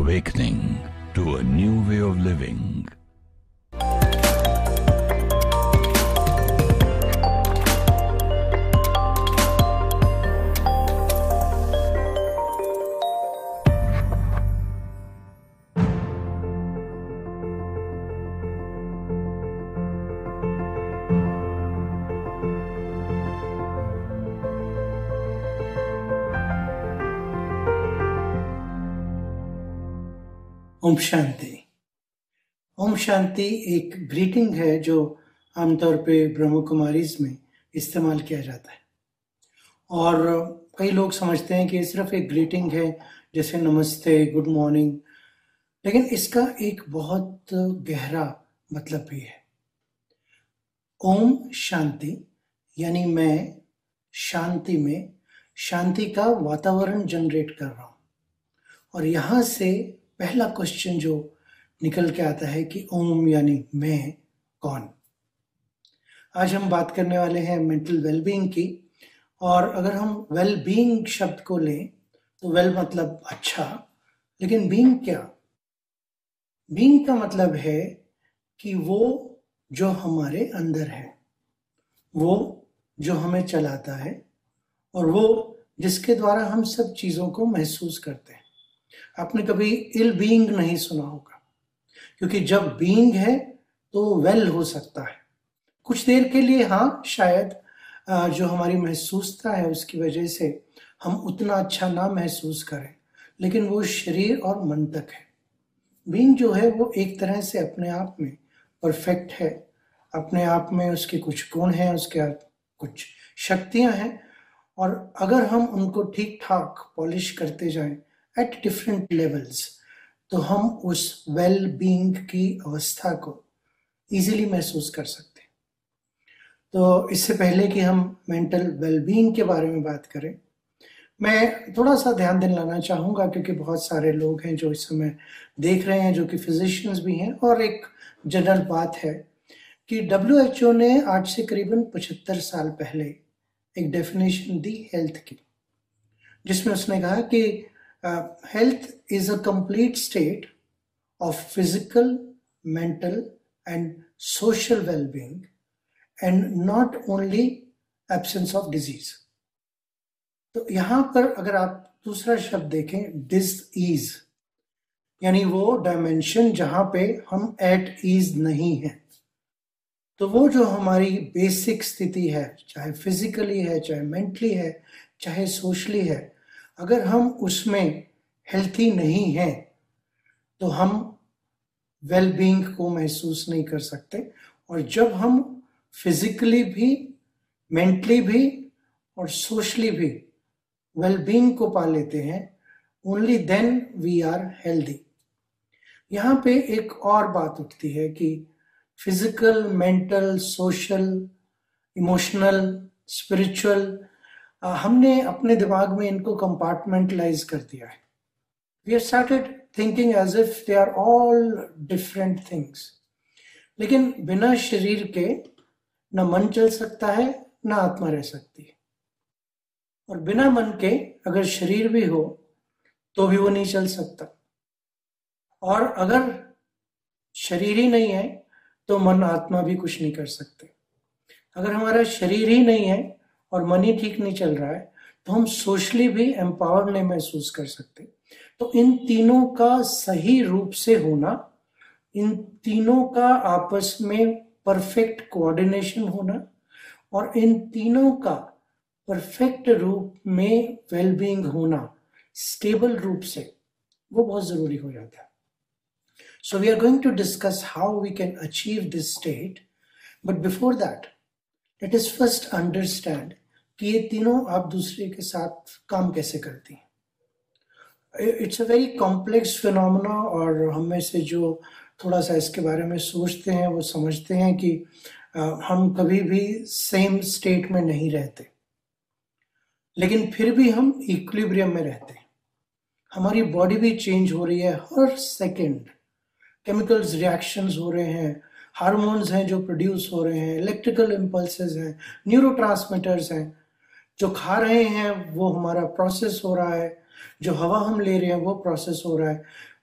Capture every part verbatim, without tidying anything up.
awakening to a new way of living. Om Shanti. Om Shanti एक greeting है जो आमतौर पे ब्रह्म कुमारीज में इस्तेमाल किया जाता है, और कई लोग समझते हैं कि ये सिर्फ एक ग्रीटिंग है जैसे नमस्ते, गुड मॉर्निंग, लेकिन इसका एक बहुत गहरा मतलब भी है। ओम शांति यानी मैं शांति में शांति का वातावरण जनरेट कर रहा हूँ, और यहाँ से पहला क्वेश्चन जो निकल के आता है कि ओम यानी मैं कौन। आज हम बात करने वाले हैं मेंटल वेलबींग की, और अगर हम वेलबींग शब्द को लें तो वेल मतलब अच्छा, लेकिन बीइंग क्या? बीइंग का मतलब है कि वो जो हमारे अंदर है, वो जो हमें चलाता है, और वो जिसके द्वारा हम सब चीज़ों को महसूस करते हैं। आपने कभी इल बीइंग नहीं सुना होगा, क्योंकि जब बीइंग है तो वेल हो सकता है कुछ देर के लिए, हाँ शायद जो हमारी महसूसता है उसकी वजह से हम उतना अच्छा ना महसूस करें, लेकिन वो शरीर और मन तक है। बीइंग जो है वो एक तरह से अपने आप में परफेक्ट है, अपने आप में उसके कुछ गुण हैं, उसके कुछ शक्तियां हैं, और अगर हम उनको ठीक ठाक पॉलिश करते जाएं एट डिफरेंट लेवल्स, तो हम उस वेल बीइंग की अवस्था को इजीली महसूस कर सकते हैं। तो इससे पहले कि हम मेंटल वेल बीइंग के बारे में बात करें, मैं थोड़ा सा ध्यान दिलाना चाहूँगा, क्योंकि बहुत सारे लोग हैं जो इस समय देख रहे हैं जो कि फिजिशियंस भी हैं, और एक जनरल बात है कि डब्ल्यू एच ओ ने आज से करीबन पचहत्तर साल पहले एक डेफिनेशन दी हेल्थ की, जिसमें उसने कहा कि Uh, health is a complete state of physical, mental and social well-being, and not only absence of disease. तो यहाँ पर अगर आप दूसरा शब्द देखें, डिस-ईज, यानी वो डायमेंशन जहाँ पे हम एट ईज नहीं हैं। तो वो जो हमारी बेसिक स्थिति है, चाहे फिजिकली है, चाहे मेंटली है, चाहे सोशली है, अगर हम उसमें हेल्थी नहीं हैं तो हम वेल बीइंग को महसूस नहीं कर सकते। और जब हम फिजिकली भी, मेंटली भी और सोशली भी वेल बीइंग को पा लेते हैं, only then we are healthy. यहाँ पे एक और बात उठती है कि physical, mental, social, emotional, spiritual, हमने अपने दिमाग में इनको कंपार्टमेंटलाइज कर दिया है। We have started thinking as if they are all different things. लेकिन बिना शरीर के ना मन चल सकता है, ना आत्मा रह सकती है, और बिना मन के अगर शरीर भी हो तो भी वो नहीं चल सकता, और अगर शरीर ही नहीं है तो मन आत्मा भी कुछ नहीं कर सकते। अगर हमारा शरीर ही नहीं है और मन ही ठीक नहीं चल रहा है तो हम सोशली भी एम्पावर नहीं महसूस कर सकते। तो इन तीनों का सही रूप से होना, इन तीनों का आपस में परफेक्ट कोऑर्डिनेशन होना, और इन तीनों का परफेक्ट रूप में वेलबीइंग होना, स्टेबल रूप से, वो बहुत जरूरी हो जाता है। So we are going to discuss how we can achieve this state, but before that let us first understand कि ये तीनों आप दूसरे के साथ काम कैसे करती हैं। It's a very complex phenomena, और हम में से जो थोड़ा सा इसके बारे में सोचते हैं वो समझते हैं कि आ, हम कभी भी सेम स्टेट में नहीं रहते, लेकिन फिर भी हम इक्विलिब्रियम में रहते हैं। हमारी बॉडी भी चेंज हो रही है हर सेकेंड, केमिकल्स रिएक्शंस हो रहे हैं, हार्मोन्स हैं जो प्रोड्यूस हो रहे हैं, इलेक्ट्रिकल इम्पल्सेस हैं, न्यूरोट्रांसमीटर्स हैं, जो खा रहे हैं वो हमारा प्रोसेस हो रहा है, जो हवा हम ले रहे हैं वो प्रोसेस हो रहा है।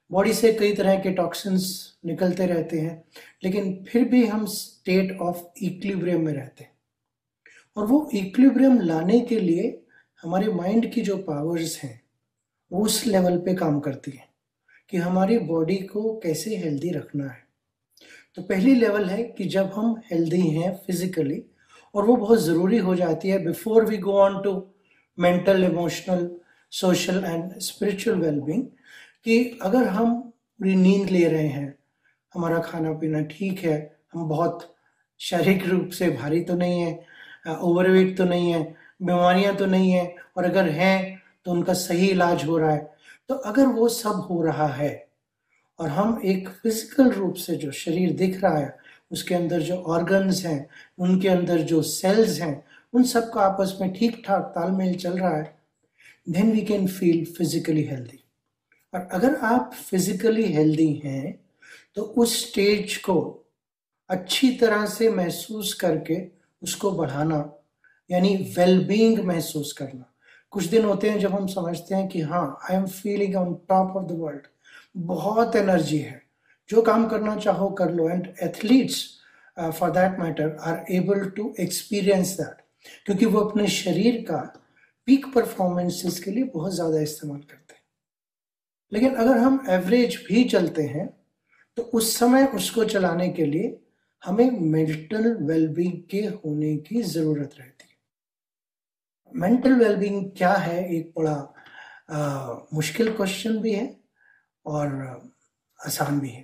बॉडी से कई तरह के टॉक्सिन्स निकलते रहते हैं, लेकिन फिर भी हम स्टेट ऑफ इक्विलिब्रियम में रहते हैं। और वो इक्विलिब्रियम लाने के लिए हमारे माइंड की जो पावर्स हैं वो उस लेवल पे काम करती हैं कि हमारी बॉडी को कैसे हेल्दी रखना है। तो पहली लेवल है कि जब हम हेल्दी हैं फिजिकली, और वो बहुत ज़रूरी हो जाती है before we go on to mental, emotional, social and spiritual wellbeing, कि अगर हम पूरी नींद ले रहे हैं, हमारा खाना पीना ठीक है, हम बहुत शारीरिक रूप से भारी तो नहीं है, ओवरवेट तो नहीं है, बीमारियां तो नहीं है, और अगर हैं तो उनका सही इलाज हो रहा है, तो अगर वो सब हो रहा है और हम एक फिजिकल रूप से जो शरीर दिख रहा है, उसके अंदर जो ऑर्गन्स हैं, उनके अंदर जो सेल्स हैं, उन सब का आपस में ठीक ठाक तालमेल चल रहा है, then we can feel physically healthy. और अगर आप फिजिकली हेल्दी हैं तो उस स्टेज को अच्छी तरह से महसूस करके उसको बढ़ाना, यानी वेलबींग महसूस करना। कुछ दिन होते हैं जब हम समझते हैं कि हाँ, I am feeling on top of the world, बहुत एनर्जी है, जो काम करना चाहो कर लो। And athletes for that matter are able to experience that, क्योंकि वो अपने शरीर का पीक परफॉर्मेंसेस के लिए बहुत ज़्यादा इस्तेमाल करते हैं। लेकिन अगर हम एवरेज भी चलते हैं तो उस समय उसको चलाने के लिए हमें मेंटल वेलबींग के होने की ज़रूरत रहती है। मेंटल वेलबींग क्या है, एक बड़ा आ, मुश्किल क्वेश्चन भी है और आसान भी है।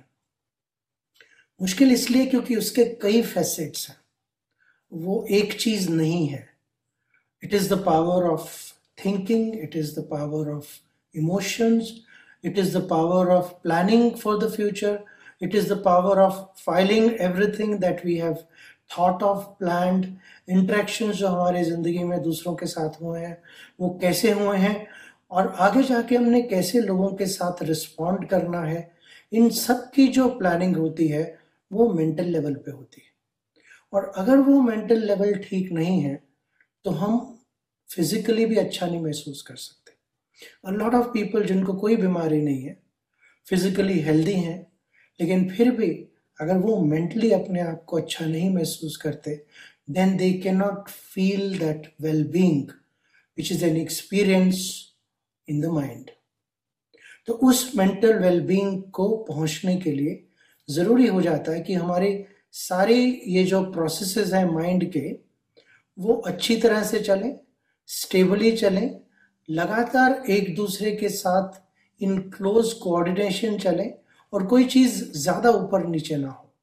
मुश्किल इसलिए क्योंकि उसके कई फैसेट्स हैं, वो एक चीज़ नहीं है। It is the power of thinking, it is the power of emotions, it is the power of planning for the future, it is the power of filing everything that we have thought of, planned, interactions जो हमारे ज़िंदगी में दूसरों के साथ हुए हैं वो कैसे हुए हैं, और आगे जाके हमने कैसे लोगों के साथ रिस्पॉन्ड करना है। इन सब की जो प्लानिंग होती है वो मेंटल लेवल पे होती है, और अगर वो मेंटल लेवल ठीक नहीं है तो हम फिजिकली भी अच्छा नहीं महसूस कर सकते। A lot of people जिनको कोई बीमारी नहीं है, फिजिकली हेल्दी हैं, लेकिन फिर भी अगर वो मेंटली अपने आप को अच्छा नहीं महसूस करते, then they cannot feel that well-being which is an experience in the mind. तो उस मेंटल वेलबींग को पहुंचने के लिए ज़रूरी हो जाता है कि हमारे सारे ये जो प्रोसेसेस हैं माइंड के, वो अच्छी तरह से चलें, स्टेबली चलें, लगातार एक दूसरे के साथ इन क्लोज कोऑर्डिनेशन चलें, और कोई चीज़ ज़्यादा ऊपर नीचे ना हो।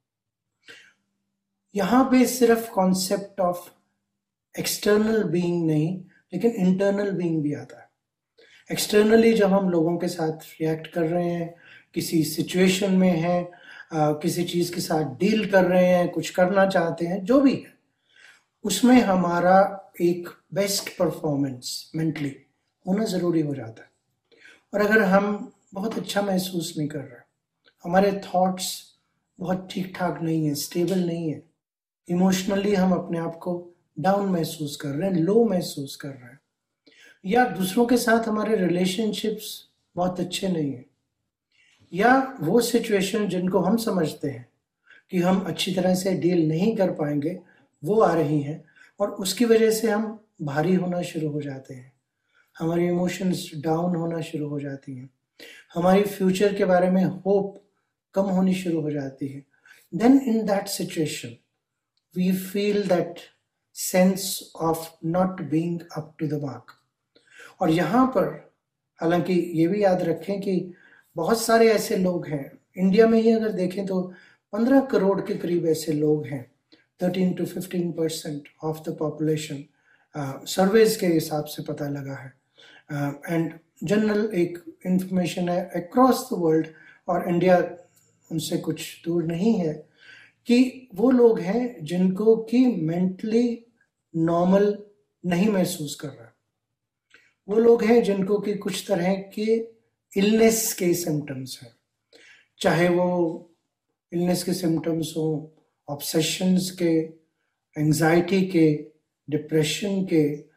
यहाँ पे सिर्फ कॉन्सेप्ट ऑफ एक्सटर्नल बीइंग नहीं, लेकिन इंटरनल बीइंग भी आता है। एक्सटर्नली जब हम लोगों के साथ रिएक्ट कर रहे हैं, किसी सिचुएशन में हैं, किसी चीज़ के साथ डील कर रहे हैं, कुछ करना चाहते हैं, जो भी है, उसमें हमारा एक बेस्ट परफॉर्मेंस मेंटली होना ज़रूरी हो जाता है। और अगर हम बहुत अच्छा महसूस नहीं कर रहे, हमारे थॉट्स बहुत ठीक ठाक नहीं है, स्टेबल नहीं है, इमोशनली हम अपने आप को डाउन महसूस कर रहे हैं, लो महसूस कर रहे हैं, या दूसरों के साथ हमारे रिलेशनशिप्स बहुत अच्छे नहीं हैं, या वो सिचुएशन जिनको हम समझते हैं कि हम अच्छी तरह से डील नहीं कर पाएंगे वो आ रही हैं, और उसकी वजह से हम भारी होना शुरू हो जाते हैं, हमारी इमोशंस डाउन होना शुरू हो जाती हैं, हमारी फ्यूचर के बारे में होप कम होनी शुरू हो जाती है। Then in that situation we feel that sense of not being up to the mark. और यहाँ पर हालांकि ये भी याद रखें कि बहुत सारे ऐसे लोग हैं, इंडिया में ही अगर देखें तो पंद्रह करोड़ के करीब ऐसे लोग हैं, thirteen to fifteen percent of the population, surveys के हिसाब से पता लगा है, एंड जनरल एक इंफॉर्मेशन है अक्रॉस द वर्ल्ड, और इंडिया उनसे कुछ दूर नहीं है, कि वो लोग हैं जिनको कि मेंटली नॉर्मल नहीं महसूस कर रहा। वो लोग हैं जिनको कि कुछ तरह के इलनेस के सिम्टम्स हैं, चाहे वो इलनेस के सिम्टम्स हो, ऑब्सेशंस के, एंजाइटी के, डिप्रेशन के,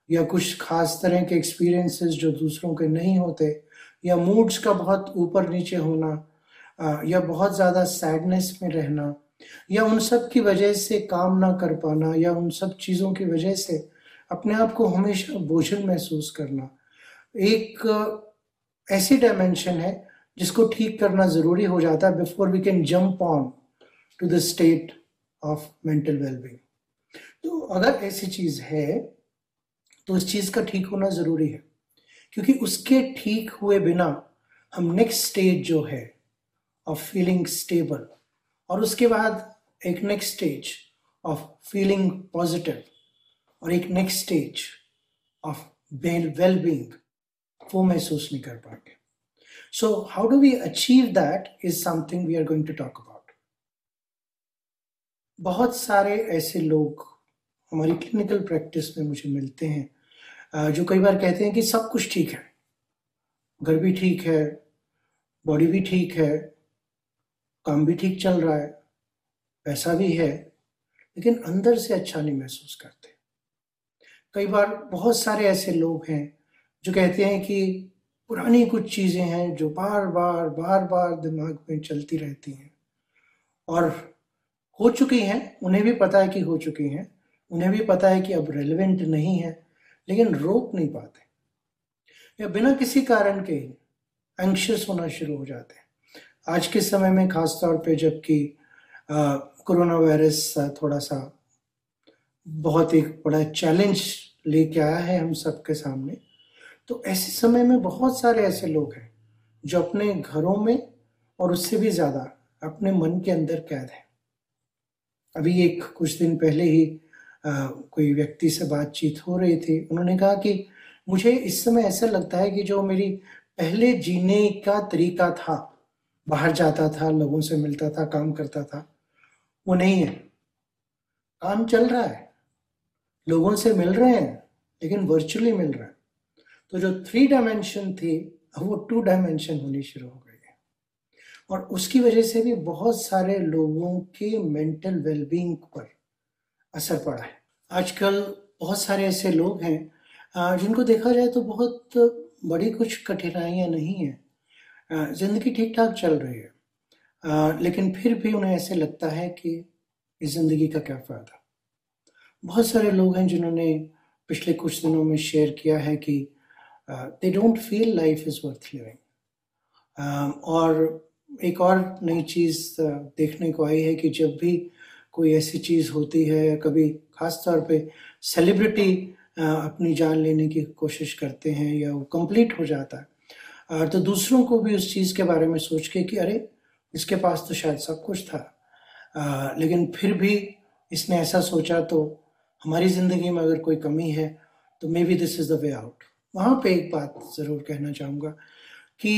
या कुछ खास तरह के एक्सपीरियंसेस जो दूसरों के नहीं होते, या मूड्स का बहुत ऊपर नीचे होना, अ, या बहुत ज़्यादा सैडनेस में रहना, या उन सब की वजह से काम ना कर पाना, या उन सब चीज़ों की वजह से अपने आप को हमेशा बोझिल महसूस करना, एक अ, ऐसी डायमेंशन है जिसको ठीक करना ज़रूरी हो जाता है before we can jump on to the state of mental wellbeing. तो अगर ऐसी चीज़ है तो उस चीज़ का ठीक होना ज़रूरी है, क्योंकि उसके ठीक हुए बिना हम नेक्स्ट स्टेज जो है ऑफ फीलिंग स्टेबल, और उसके बाद एक next stage of feeling positive, और एक next stage of well being, वो महसूस नहीं कर पाएंगे। So how do we achieve that is something we are going to talk about. बहुत सारे ऐसे लोग हमारी क्लिनिकल प्रैक्टिस में मुझे मिलते हैं जो कई बार कहते हैं कि सब कुछ ठीक है, घर भी ठीक है, बॉडी भी ठीक है, काम भी ठीक चल रहा है, पैसा भी है, लेकिन अंदर से अच्छा नहीं महसूस करते। कई बार बहुत सारे ऐसे लोग हैं जो कहते हैं कि पुरानी कुछ चीज़ें हैं जो बार बार बार बार दिमाग में चलती रहती हैं, और हो चुकी हैं, उन्हें भी पता है कि हो चुकी हैं, उन्हें भी पता है कि अब रेलेवेंट नहीं है, लेकिन रोक नहीं पाते, या बिना किसी कारण के एंग्शियस होना शुरू हो जाते हैं। आज के समय में खास तौर पे जबकि कोरोना वायरस थोड़ा सा बहुत एक बड़ा चैलेंज लेके आया है हम सबके सामने, तो ऐसे समय में बहुत सारे ऐसे लोग हैं जो अपने घरों में और उससे भी ज़्यादा अपने मन के अंदर कैद हैं। अभी एक कुछ दिन पहले ही आ, कोई व्यक्ति से बातचीत हो रही थी, उन्होंने कहा कि मुझे इस समय ऐसा लगता है कि जो मेरी पहले जीने का तरीका था, बाहर जाता था, लोगों से मिलता था, काम करता था, वो नहीं है। काम चल रहा है, लोगों से मिल रहे हैं, लेकिन वर्चुअली मिल रहा है। तो जो थ्री डायमेंशन थी वो टू डायमेंशन होनी शुरू हो गई है, और उसकी वजह से भी बहुत सारे लोगों के मेंटल वेलबींग पर असर पड़ा है। आजकल बहुत सारे ऐसे लोग हैं जिनको देखा जाए तो बहुत बड़ी कुछ कठिनाइयाँ नहीं हैं, ज़िंदगी ठीक ठाक चल रही है, लेकिन फिर भी उन्हें ऐसे लगता है कि इस ज़िंदगी का क्या फ़ायदा। बहुत सारे लोग हैं जिन्होंने पिछले कुछ दिनों में शेयर किया है कि they don't feel life is worth living. और एक और नई चीज़ देखने को आई है कि जब भी कोई ऐसी चीज़ होती है, कभी खास तौर पे सेलिब्रिटी अपनी जान लेने की कोशिश करते हैं या वो कंप्लीट हो जाता है, तो दूसरों को भी उस चीज़ के बारे में सोच के कि अरे इसके पास तो शायद सब कुछ था, लेकिन फिर भी इसने ऐसा सोचा, तो हमारी ज़िंदगी में अगर कोई कमी है तो maybe this is the way out. वहाँ पे एक बात ज़रूर कहना चाहूँगा कि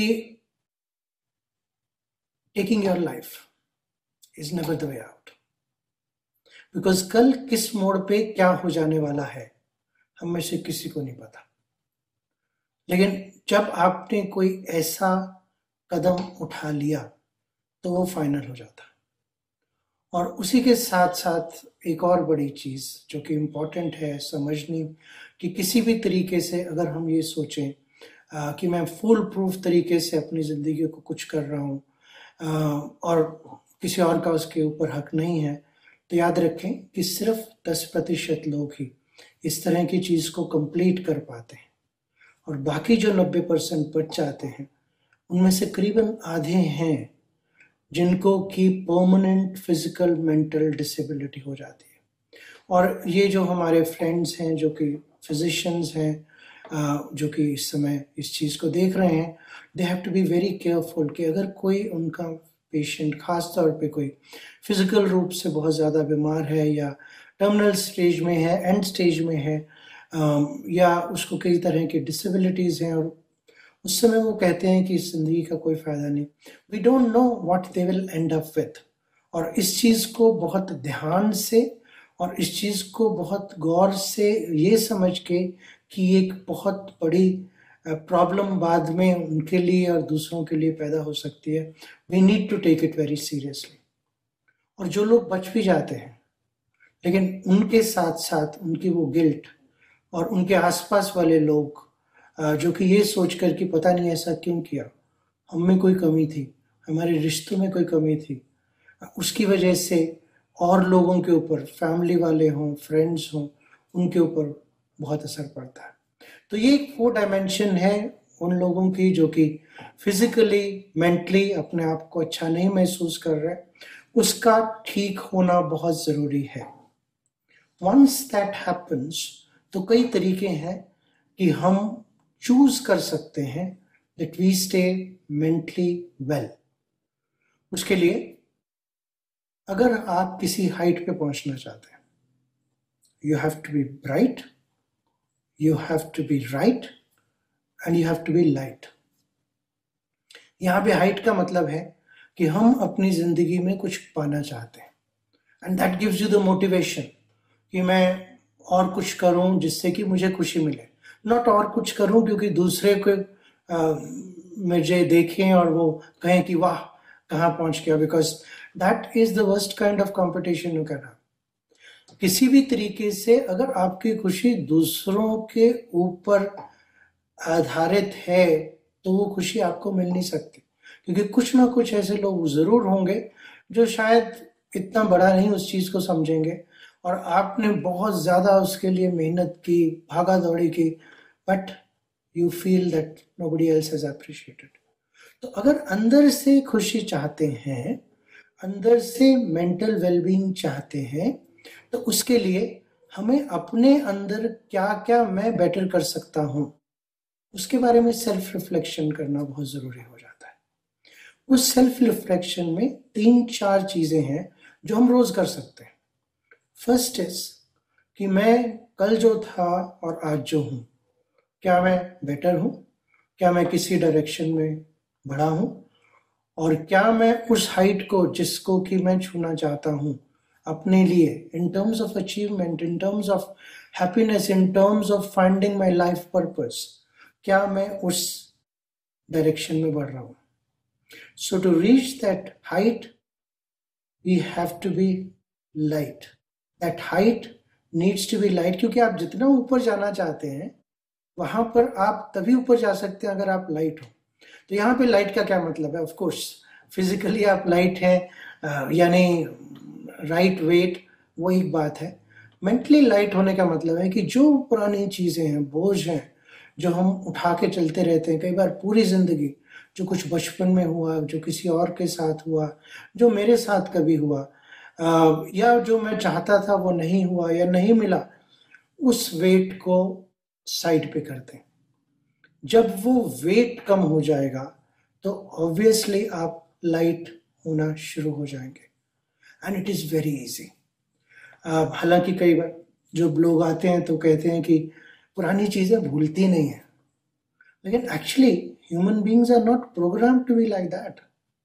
taking your life is never the way out, because कल किस मोड़ पे क्या हो जाने वाला है हम में से किसी को नहीं पता। लेकिन जब आपने कोई ऐसा कदम उठा लिया तो वो फाइनल हो जाता। और उसी के साथ साथ एक और बड़ी चीज़ जो कि इम्पोर्टेंट है समझनी, कि किसी भी तरीके से अगर हम ये सोचें आ, कि मैं फुल प्रूफ तरीके से अपनी ज़िंदगी को कुछ कर रहा हूँ और किसी और का उसके ऊपर हक नहीं है, तो याद रखें कि सिर्फ दस प्रतिशत लोग ही इस तरह की चीज़ को कंप्लीट कर पाते हैं, और बाकी जो नब्बे परसेंट बच जाते हैं उनमें से करीबन आधे हैं जिनको कि परमानेंट फिजिकल मेंटल डिसेबिलिटी हो जाती है। और ये जो हमारे फ्रेंड्स हैं जो कि फिजिशियंस हैं, जो कि इस समय इस चीज़ को देख रहे हैं, they have to be very careful कि अगर कोई उनका पेशेंट खास तौर पे कोई फिजिकल रूप से बहुत ज़्यादा बीमार है या टर्मिनल स्टेज में है, एंड स्टेज में है, या उसको कई तरह की डिसेबिलिटीज़ हैं, और उस समय वो कहते हैं कि इस ज़िंदगी का कोई फ़ायदा नहीं, we don't know what they will end up with. और इस चीज़ को बहुत ध्यान से और इस चीज़ को बहुत गौर से ये समझ के कि एक बहुत बड़ी प्रॉब्लम बाद में उनके लिए और दूसरों के लिए पैदा हो सकती है, we need to take it very seriously. और जो लोग बच भी जाते हैं, लेकिन उनके साथ साथ उनकी वो गिल्ट और उनके आसपास वाले लोग जो कि ये सोच कर कि पता नहीं ऐसा क्यों किया, हम में कोई कमी थी, हमारे रिश्तों में कोई कमी थी, उसकी वजह से और लोगों के ऊपर, फैमिली वाले हों, फ्रेंड्स हों, उनके ऊपर बहुत असर पड़ता है। तो ये एक फोर डायमेंशन है उन लोगों की जो कि फिजिकली, मेंटली अपने आप को अच्छा नहीं महसूस कर रहे, उसका ठीक होना बहुत ज़रूरी है। वंस दैट हैपन्स, तो कई तरीके हैं कि हम चूज कर सकते हैं that we stay mentally well. उसके लिए अगर आप किसी हाइट पे पहुंचना चाहते हैं, you have to be bright, you have to be right and you have to be light. यहाँ पे हाइट का मतलब है कि हम अपनी जिंदगी में कुछ पाना चाहते हैं, and that gives you the motivation कि मैं और कुछ करूं जिससे कि मुझे खुशी मिले, नॉट और कुछ करूं क्योंकि दूसरे को मुझे देखें और वो कहें कि वाह कहाँ पहुंच गया, because that is the worst kind of competition you can have. किसी भी तरीके से अगर आपकी खुशी दूसरों के ऊपर आधारित है तो वो खुशी आपको मिल नहीं सकती, क्योंकि कुछ ना कुछ ऐसे लोग जरूर होंगे जो शायद इतना बड़ा नहीं उस चीज को समझेंगे और आपने बहुत ज्यादा उसके लिए मेहनत की, भागा दौड़ी की, but you feel that nobody else has appreciated. तो अगर अंदर से खुशी चाहते हैं, अंदर से मेंटल वेलबींग चाहते हैं, तो उसके लिए हमें अपने अंदर क्या क्या मैं बेटर कर सकता हूं, उसके बारे में सेल्फ रिफ्लेक्शन करना बहुत जरूरी हो जाता है। उस सेल्फ रिफ्लेक्शन में तीन चार चीजें हैं जो हम रोज कर सकते हैं। फर्स्ट इज कि मैं कल जो था और आज जो हूं, क्या मैं बेटर हूं, क्या मैं किसी डायरेक्शन में बढ़ा हूं, और क्या मैं उस हाइट को जिसको कि मैं छूना चाहता हूं अपने लिए, in terms of achievement, in terms of happiness, in terms of finding my life purpose, क्या मैं उस डायरेक्शन में बढ़ रहा हूं। So to reach that height we have to be light. That height needs to be light, क्योंकि आप जितना ऊपर जाना चाहते हैं वहां पर आप तभी ऊपर जा सकते हैं अगर आप लाइट हो। तो यहाँ पे लाइट का क्या मतलब है? ऑफ कोर्स फिजिकली आप लाइट हैं, यानी राइट वेट, वो एक बात है। मेंटली लाइट होने का मतलब है कि जो पुरानी चीजें हैं, बोझ हैं, जो हम उठा के चलते रहते हैं कई बार पूरी जिंदगी, जो कुछ बचपन में हुआ, जो किसी और के साथ हुआ, जो मेरे साथ कभी हुआ, या जो मैं चाहता था वो नहीं हुआ या नहीं मिला, उस वेट को साइड पे करते हैं। जब वो वेट कम हो जाएगा तो ऑब्वियसली आप लाइट होना शुरू हो जाएंगे, and it is very easy. हालांकि कई बार जो लोग आते हैं तो कहते हैं कि पुरानी चीजें भूलती नहीं है, लेकिन actually human beings are not program to be like that.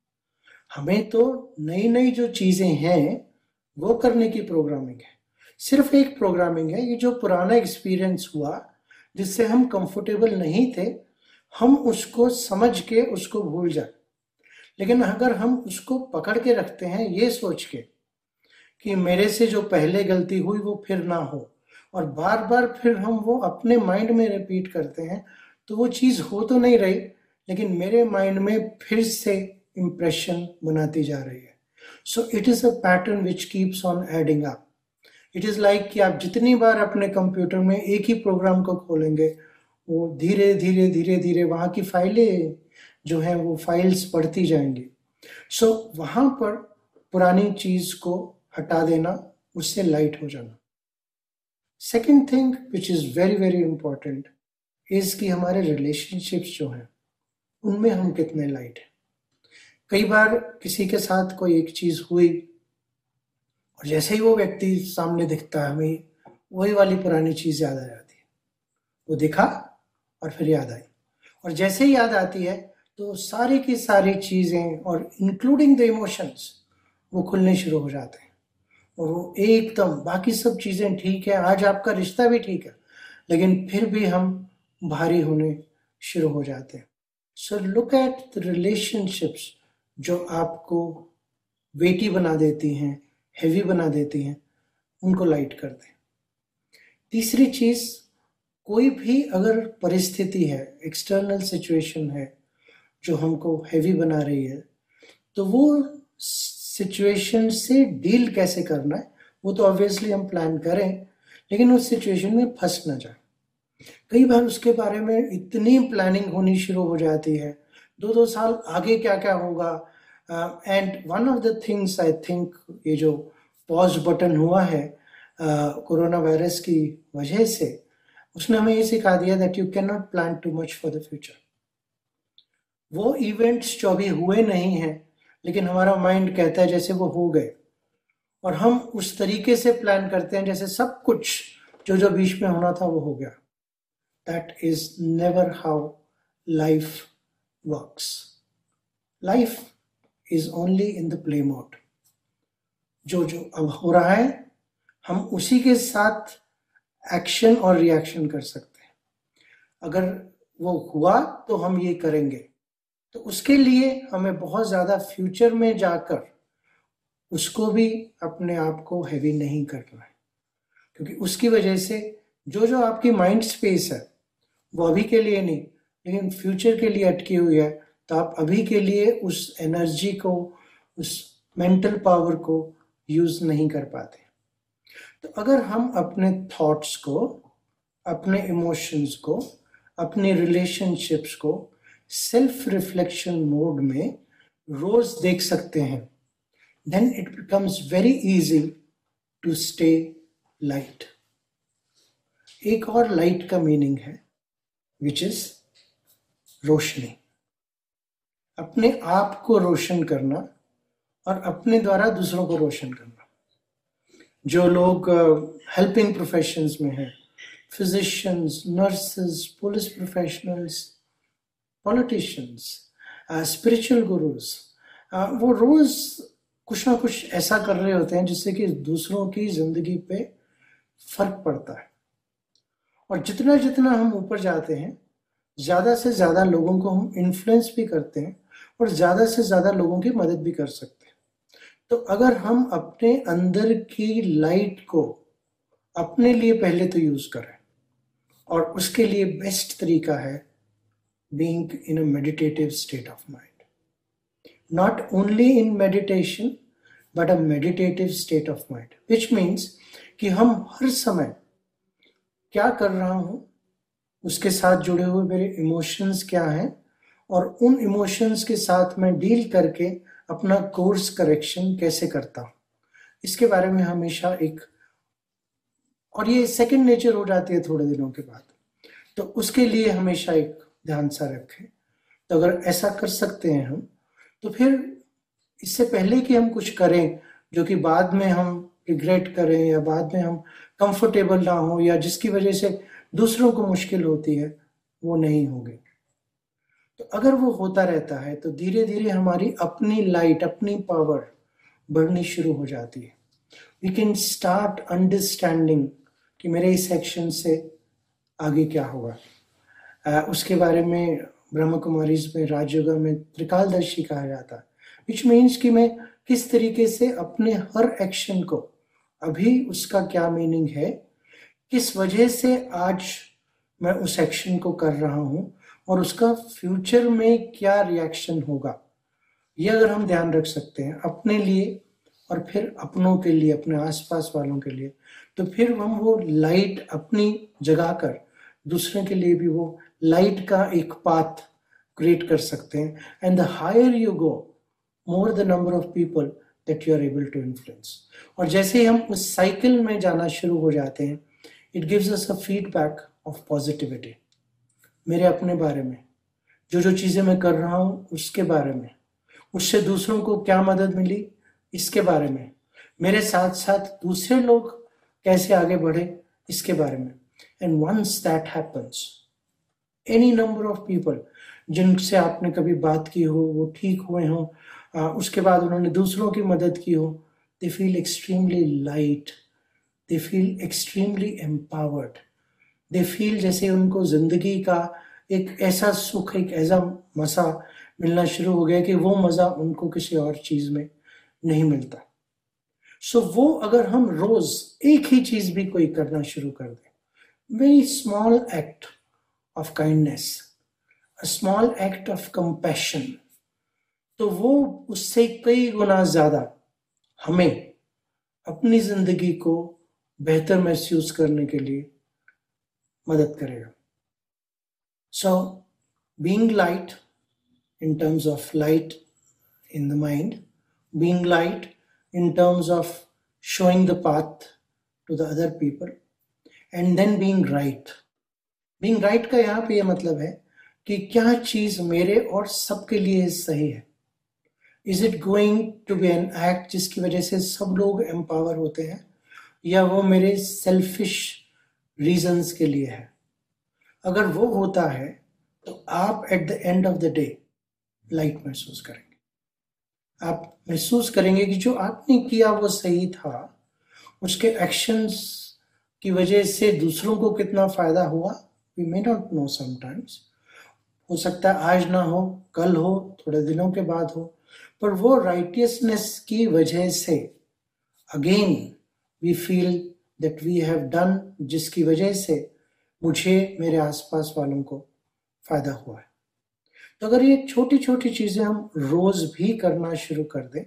हमें तो नई नई जो चीजें हैं वो करने की प्रोग्रामिंग है। सिर्फ एक प्रोग्रामिंग है, ये जो पुराना एक्सपीरियंस हुआ जिससे हम कंफर्टेबल नहीं थे, हम उसको समझ के उसको भूल जाए। लेकिन अगर हम उसको पकड़ के रखते हैं ये सोच के कि मेरे से जो पहले गलती हुई वो फिर ना हो, और बार बार फिर हम वो अपने माइंड में रिपीट करते हैं, तो वो चीज हो तो नहीं रही लेकिन मेरे माइंड में फिर से इंप्रेशन बनाती जा रही है। So it is a pattern which keeps on adding up. It is like कि आप जितनी बार अपने कंप्यूटर में एक ही प्रोग्राम को खोलेंगे, वो धीरे धीरे धीरे धीरे वहां की फाइलें जो है वो फाइल्स बढ़ती जाएंगी। सो so, वहां पर पुरानी चीज को हटा देना, उससे लाइट हो जाना। Second thing which is very very important is कि हमारे रिलेशनशिप्स जो हैं उनमें हम कितने लाइट हैं। कई बार किसी के साथ कोई एक चीज हुई और जैसे ही वो व्यक्ति सामने दिखता है हमें वही वाली पुरानी चीज याद आ जाती है। वो दिखा और फिर याद आई, और जैसे ही याद आती है तो सारी की सारी चीजें और इंक्लूडिंग द इमोशंस वो खुलने शुरू हो जाते हैं, और वो एकदम बाकी सब चीजें ठीक है, आज आपका रिश्ता भी ठीक है, लेकिन फिर भी हम भारी होने शुरू हो जाते हैं। So look at the relationships जो आपको वेटी बना देती हैं, हेवी बना देती हैं, उनको लाइट कर दें। तीसरी चीज, कोई भी अगर परिस्थिति है, एक्सटर्नल सिचुएशन है जो हमको हैवी बना रही है, तो वो सिचुएशन से डील कैसे करना है वो तो ऑब्वियसली हम प्लान करें, लेकिन उस सिचुएशन में फंस ना जाए। कई बार उसके बारे में इतनी प्लानिंग होनी शुरू हो जाती है, दो दो साल आगे क्या क्या होगा। And one of the things I think ये जो पॉज बटन हुआ है कोरोना uh, वायरस की वजह से, उसने हमें ये सिखा दिया that you can not plan too much for the future. वो इवेंट्स जो अभी हुए नहीं हैं, लेकिन हमारा माइंड कहता है जैसे वो हो गए, और हम उस तरीके से प्लान करते हैं जैसे सब कुछ जो जो बीच में होना था वो हो गया। That is never how life works. Life is only in the play mode. जो जो अब हो रहा है हम उसी के साथ एक्शन और रिएक्शन कर सकते हैं। अगर वो हुआ तो हम ये करेंगे, तो उसके लिए हमें बहुत ज़्यादा फ्यूचर में जाकर उसको भी अपने आप को हैवी नहीं करना है, क्योंकि उसकी वजह से जो जो आपकी माइंड स्पेस है वो अभी के लिए नहीं लेकिन फ्यूचर के लिए अटकी हुई है, तो आप अभी के लिए उस एनर्जी को, उस मेंटल पावर को यूज़ नहीं कर पाते। तो अगर हम अपने थॉट्स को, अपने इमोशंस को, अपने रिलेशनशिप्स को सेल्फ रिफ्लेक्शन मोड में रोज देख सकते हैं, then it becomes very easy to stay light. एक और लाइट का मीनिंग है which is रोशनी। अपने आप को रोशन करना और अपने द्वारा दूसरों को रोशन करना। जो लोग हेल्पिंग प्रोफेशंस में हैं, physicians, nurses, police professionals, politicians, spiritual gurus, वो रोज कुछ ना कुछ ऐसा कर रहे होते हैं जिससे कि दूसरों की जिंदगी पे फर्क पड़ता है। और जितना जितना हम ऊपर जाते हैं, ज़्यादा से ज़्यादा लोगों को हम इन्फ्लुएंस भी करते हैं और ज़्यादा से ज़्यादा लोगों की मदद भी कर सकते हैं। तो अगर हम अपने अंदर की लाइट को अपने लिए पहले तो यूज़ करें, और उसके लिए बेस्ट तरीका है being in a meditative state of mind. Not only in meditation, but a meditative state of mind, which means कि हम हर समय क्या कर रहा हूँ, उसके साथ जुड़े हुए मेरे इमोशंस क्या हैं, और उन इमोशंस के साथ मैं डील करके अपना कोर्स करेक्शन कैसे करता हूँ, इसके बारे में हमेशा एक, और ये सेकंड नेचर हो जाती है थोड़े दिनों के बाद, तो उसके लिए हमेशा एक ध्यान सा रखें। तो अगर ऐसा कर सकते हैं हम, तो फिर इससे पहले कि हम कुछ करें जो कि बाद में हम रिग्रेट करें या बाद में हम कंफर्टेबल ना हो या जिसकी वजह से दूसरों को मुश्किल होती है, वो नहीं होगी। तो अगर वो होता रहता है तो धीरे धीरे हमारी अपनी लाइट, अपनी पावर बढ़नी शुरू हो जाती है। वी कैन स्टार्ट अंडरस्टैंडिंग कि मेरे इस एक्शन से आगे क्या होगा। आ, उसके बारे में ब्रह्म कुमारीज में, राजयोगा में त्रिकालदर्शी कहा जाता है, विच मीन्स कि मैं किस तरीके से अपने हर एक्शन को, अभी उसका क्या मीनिंग है, किस वजह से आज मैं उस एक्शन को कर रहा हूँ और उसका फ्यूचर में क्या रिएक्शन होगा, ये अगर हम ध्यान रख सकते हैं अपने लिए और फिर अपनों के लिए, अपने आसपास वालों के लिए, तो फिर हम वो लाइट अपनी जगा कर दूसरे के लिए भी वो लाइट का एक पाथ क्रिएट कर सकते हैं। And the higher you go, more the number of people that you are able to influence. और जैसे ही हम उस साइकिल में जाना शुरू हो जाते हैं, it gives us a feedback of positivity, मेरे अपने बारे में, जो जो चीज़ें मैं कर रहा हूँ उसके बारे में, उससे दूसरों को क्या मदद मिली इसके बारे में, मेरे साथ साथ दूसरे लोग कैसे आगे बढ़े इसके बारे में। And once that happens, any number of people जिनसे आपने कभी बात की हो, वो ठीक हुए हों, उसके बाद उन्होंने दूसरों की मदद की हो, they feel extremely light, they feel extremely empowered, they feel जैसे उनको जिंदगी का एक ऐसा सुख, एक ऐसा मज़ा मिलना शुरू हो गया कि वो मज़ा उनको किसी और चीज़ में नहीं मिलता। सो so, वो अगर हम रोज़ एक ही चीज़ भी कोई करना शुरू कर दें, very small act of kindness, a small act of compassion, तो वो उससे कई गुना ज्यादा हमें अपनी जिंदगी को बेहतर महसूस करने के लिए मदद करेगा. So being light in terms of light in the mind, being light in terms of showing the path to the other people, and then being right. Being right का यहाँ पे ये मतलब है कि क्या चीज मेरे और सबके लिए सही है. Is it going to be an act जिसकी वजह से सब लोग एम्पावर होते हैं, या वो मेरे सेल्फिश रीजंस के लिए है. अगर वो होता है तो आप at the end of the day light महसूस करेंगे. आप महसूस करेंगे कि जो आपने किया वो सही था, उसके एक्शंस की वजह से दूसरों को कितना फायदा हुआ we may not know. Sometimes हो सकता है आज ना हो, कल हो, थोड़े दिनों के बाद हो, पर वो राइटियसनेस की वजह से again we feel that we have done, जिसकी वजह से मुझे मेरे आसपास वालों को फायदा हुआ है. तो अगर ये छोटी छोटी चीजें हम रोज भी करना शुरू कर दें,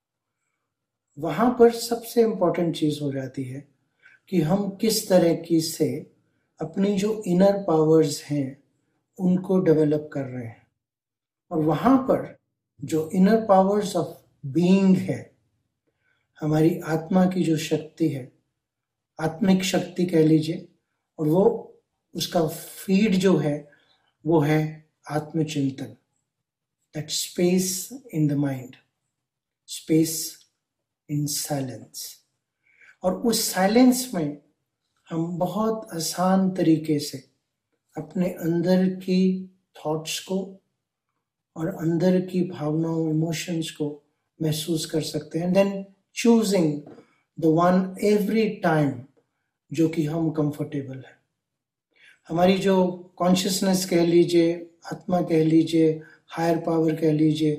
वहां पर सबसे इंपॉर्टेंट चीज हो जाती है कि हम किस तरह की से अपनी जो इनर पावर्स हैं उनको डेवलप कर रहे हैं. और वहां पर जो इनर पावर्स ऑफ बीइंग है, हमारी आत्मा की जो शक्ति है, आत्मिक शक्ति कह लीजिए, और वो उसका फीड जो है वो है आत्मचिंतन. That space in the mind, space in silence. और उस साइलेंस में हम बहुत आसान तरीके से अपने अंदर की थॉट्स को और अंदर की भावनाओं, इमोशंस को महसूस कर सकते हैं. Then choosing the one every time जो कि हम कंफर्टेबल है. हमारी जो कॉन्शियसनेस कह लीजिए, आत्मा कह लीजिए, हायर पावर कह लीजिए,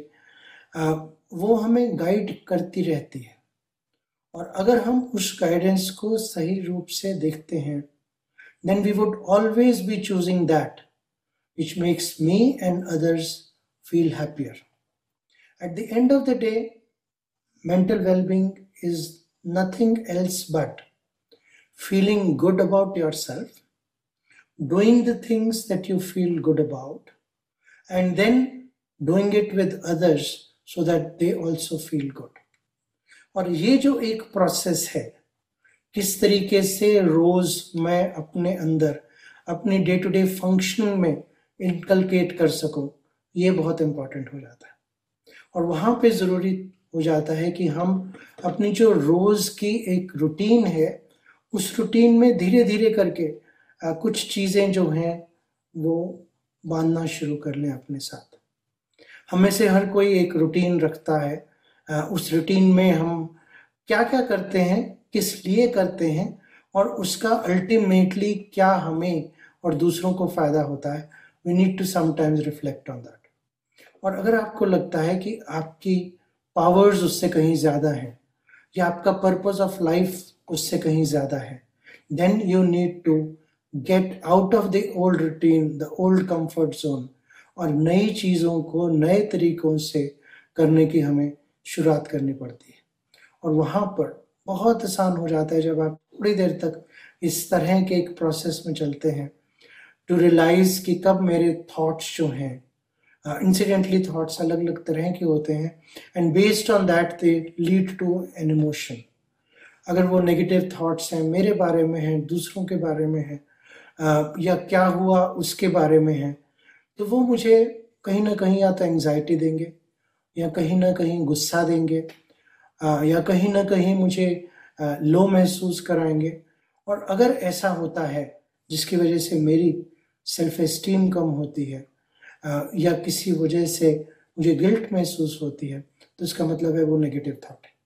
वो हमें गाइड करती रहती है. और अगर हम उस गाइडेंस को सही रूप से देखते हैं, then we would always be choosing that which makes me and others feel happier. At the end of the day, mental well-being is nothing else but feeling good about yourself, doing the things that you feel good about, and then doing it with others so that they also feel good. और ये जो एक process है, किस तरीके से रोज मैं अपने अंदर अपने डे टू डे फंक्शनिंग में इनकलकेट कर सकूं, ये बहुत इंपॉर्टेंट हो जाता है. और वहाँ पे ज़रूरी हो जाता है कि हम अपनी जो रोज़ की एक रूटीन है, उस रूटीन में धीरे धीरे करके आ, कुछ चीज़ें जो हैं वो बांधना शुरू कर लें अपने साथ. हमें से हर कोई एक रूटीन रखता है. आ, उस रूटीन में हम क्या क्या करते हैं, किस लिए करते हैं, और उसका अल्टीमेटली क्या हमें और दूसरों को फ़ायदा होता है. We need to sometimes reflect on that. और अगर आपको लगता है कि आपकी पावर्स उससे कहीं ज़्यादा हैं, या आपका पर्पस ऑफ लाइफ उससे कहीं ज़्यादा है, then you need to get out of the old routine, the old comfort zone, और नई चीज़ों को नए तरीकों से करने की हमें शुरुआत करनी पड़ती है. और वहाँ पर बहुत आसान हो जाता है जब आप थोड़ी देर तक इस तरह के एक प्रोसेस में चलते हैं, टू रियलाइज कि कब मेरे थॉट्स जो हैं, इंसिडेंटली थॉट्स अलग अलग तरह के होते हैं, and based on that they lead to an emotion. अगर वो नेगेटिव थॉट्स हैं, मेरे बारे में हैं, दूसरों के बारे में हैं, या क्या हुआ उसके बारे में हैं, तो वो मुझे कहीं ना कहीं या तो एंग्जाइटी देंगे, या कहीं ना कहीं गुस्सा देंगे, या कहीं ना कहीं मुझे लो महसूस कराएंगे. और अगर ऐसा होता है जिसकी वजह से मेरी सेल्फ एस्टीम कम होती है, या किसी वजह से मुझे गिल्ट महसूस होती है, तो इसका मतलब है वो नेगेटिव थॉट है.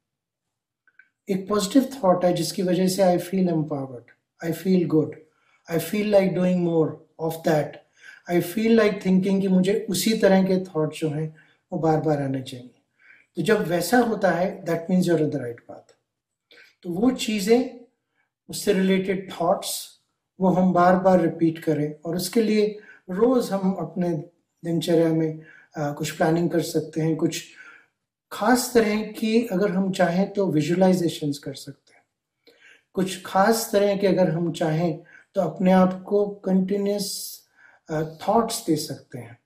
एक पॉजिटिव थॉट है जिसकी वजह से I feel empowered, I feel good, I feel like doing more of that, I feel like thinking कि मुझे उसी तरह के थॉट जो हैं वो बार बार आने चाहिए. तो जब वैसा होता है, that means you're on the right path. तो वो चीज़ें, उससे रिलेटेड थॉट्स, वो हम बार बार रिपीट करें। और उसके लिए रोज़ हम अपने दिनचर्या में आ, कुछ प्लानिंग कर सकते हैं। कुछ खास तरह की अगर हम चाहें तो विजुअलाइजेशंस कर सकते हैं। कुछ खास तरह के अगर हम चाहें तो अपने आप को कंटिन्यूस थॉट्स दे सकते हैं।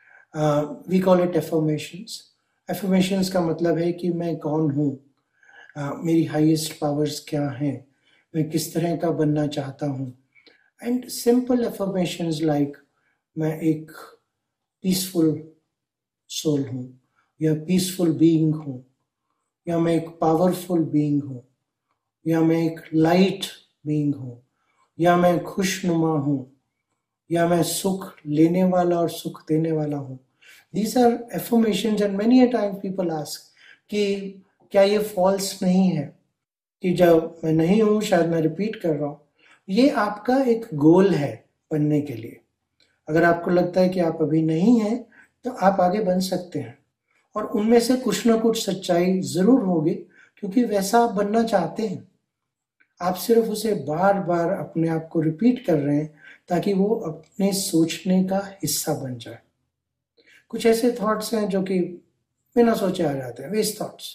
We call it affirmations. Affirmations का मतलब है कि मैं कौन हूँ, uh, मेरी हाईएस्ट पावर्स क्या हैं, मैं किस तरह का बनना चाहता हूँ। एंड सिंपल एफर्मेशंस लाइक मैं एक पीसफुल सोल हूँ, या पीसफुल बीइंग हूँ, या मैं एक पावरफुल बीइंग हूँ, या मैं एक लाइट बीइंग हूँ, या मैं खुशनुमा हूँ, या मैं सुख लेने वाला और सुख देने वाला हूँ। These are affirmations and many a time people ask कि क्या ये फॉल्स नहीं है कि जब मैं नहीं हूँ शायद मैं रिपीट कर रहा हूँ। ये आपका एक गोल है बनने के लिए। अगर आपको लगता है कि आप अभी नहीं हैं तो आप आगे बन सकते हैं, और उनमें से कुछ ना कुछ सच्चाई जरूर होगी, क्योंकि वैसा आप बनना चाहते हैं। आप सिर्फ उसे बार बार अपने आप को रिपीट कर रहे हैं ताकि वो अपने सोचने का हिस्सा बन जाए। कुछ ऐसे थॉट्स हैं जो कि बिना सोचे आ जाते हैं, वेस्ट थॉट्स।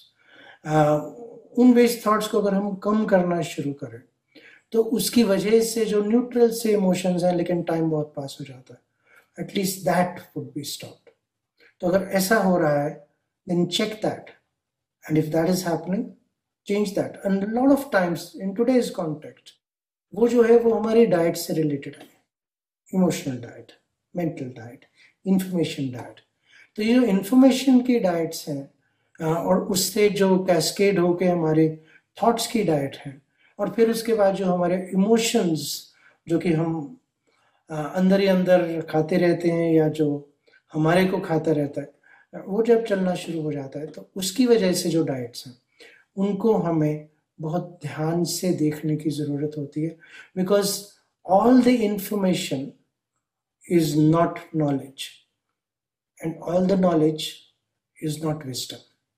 उन वेस्ट थॉट्स को अगर हम कम करना शुरू करें तो उसकी वजह से जो न्यूट्रल से इमोशंस हैं लेकिन टाइम बहुत पास हो जाता है, at least that would be stopped. तो अगर ऐसा हो रहा है then check that, and if that is happening change that. And lot of times in today's context वो जो है वो हमारी डाइट से रिलेटेड है। Emotional diet, mental diet, information diet. तो ये जो इंफॉर्मेशन की डाइट्स हैं और उससे जो कैस्केड होके हमारे थॉट्स की डाइट है, और फिर उसके बाद जो हमारे इमोशंस जो कि हम अंदर ही अंदर खाते रहते हैं या जो हमारे को खाता रहता है, वो जब चलना शुरू हो जाता है तो उसकी वजह से जो डाइट्स हैं उनको हमें बहुत ध्यान से देखने की ज़रूरत होती है। Because all the information is not knowledge and all the knowledge is not wisdom.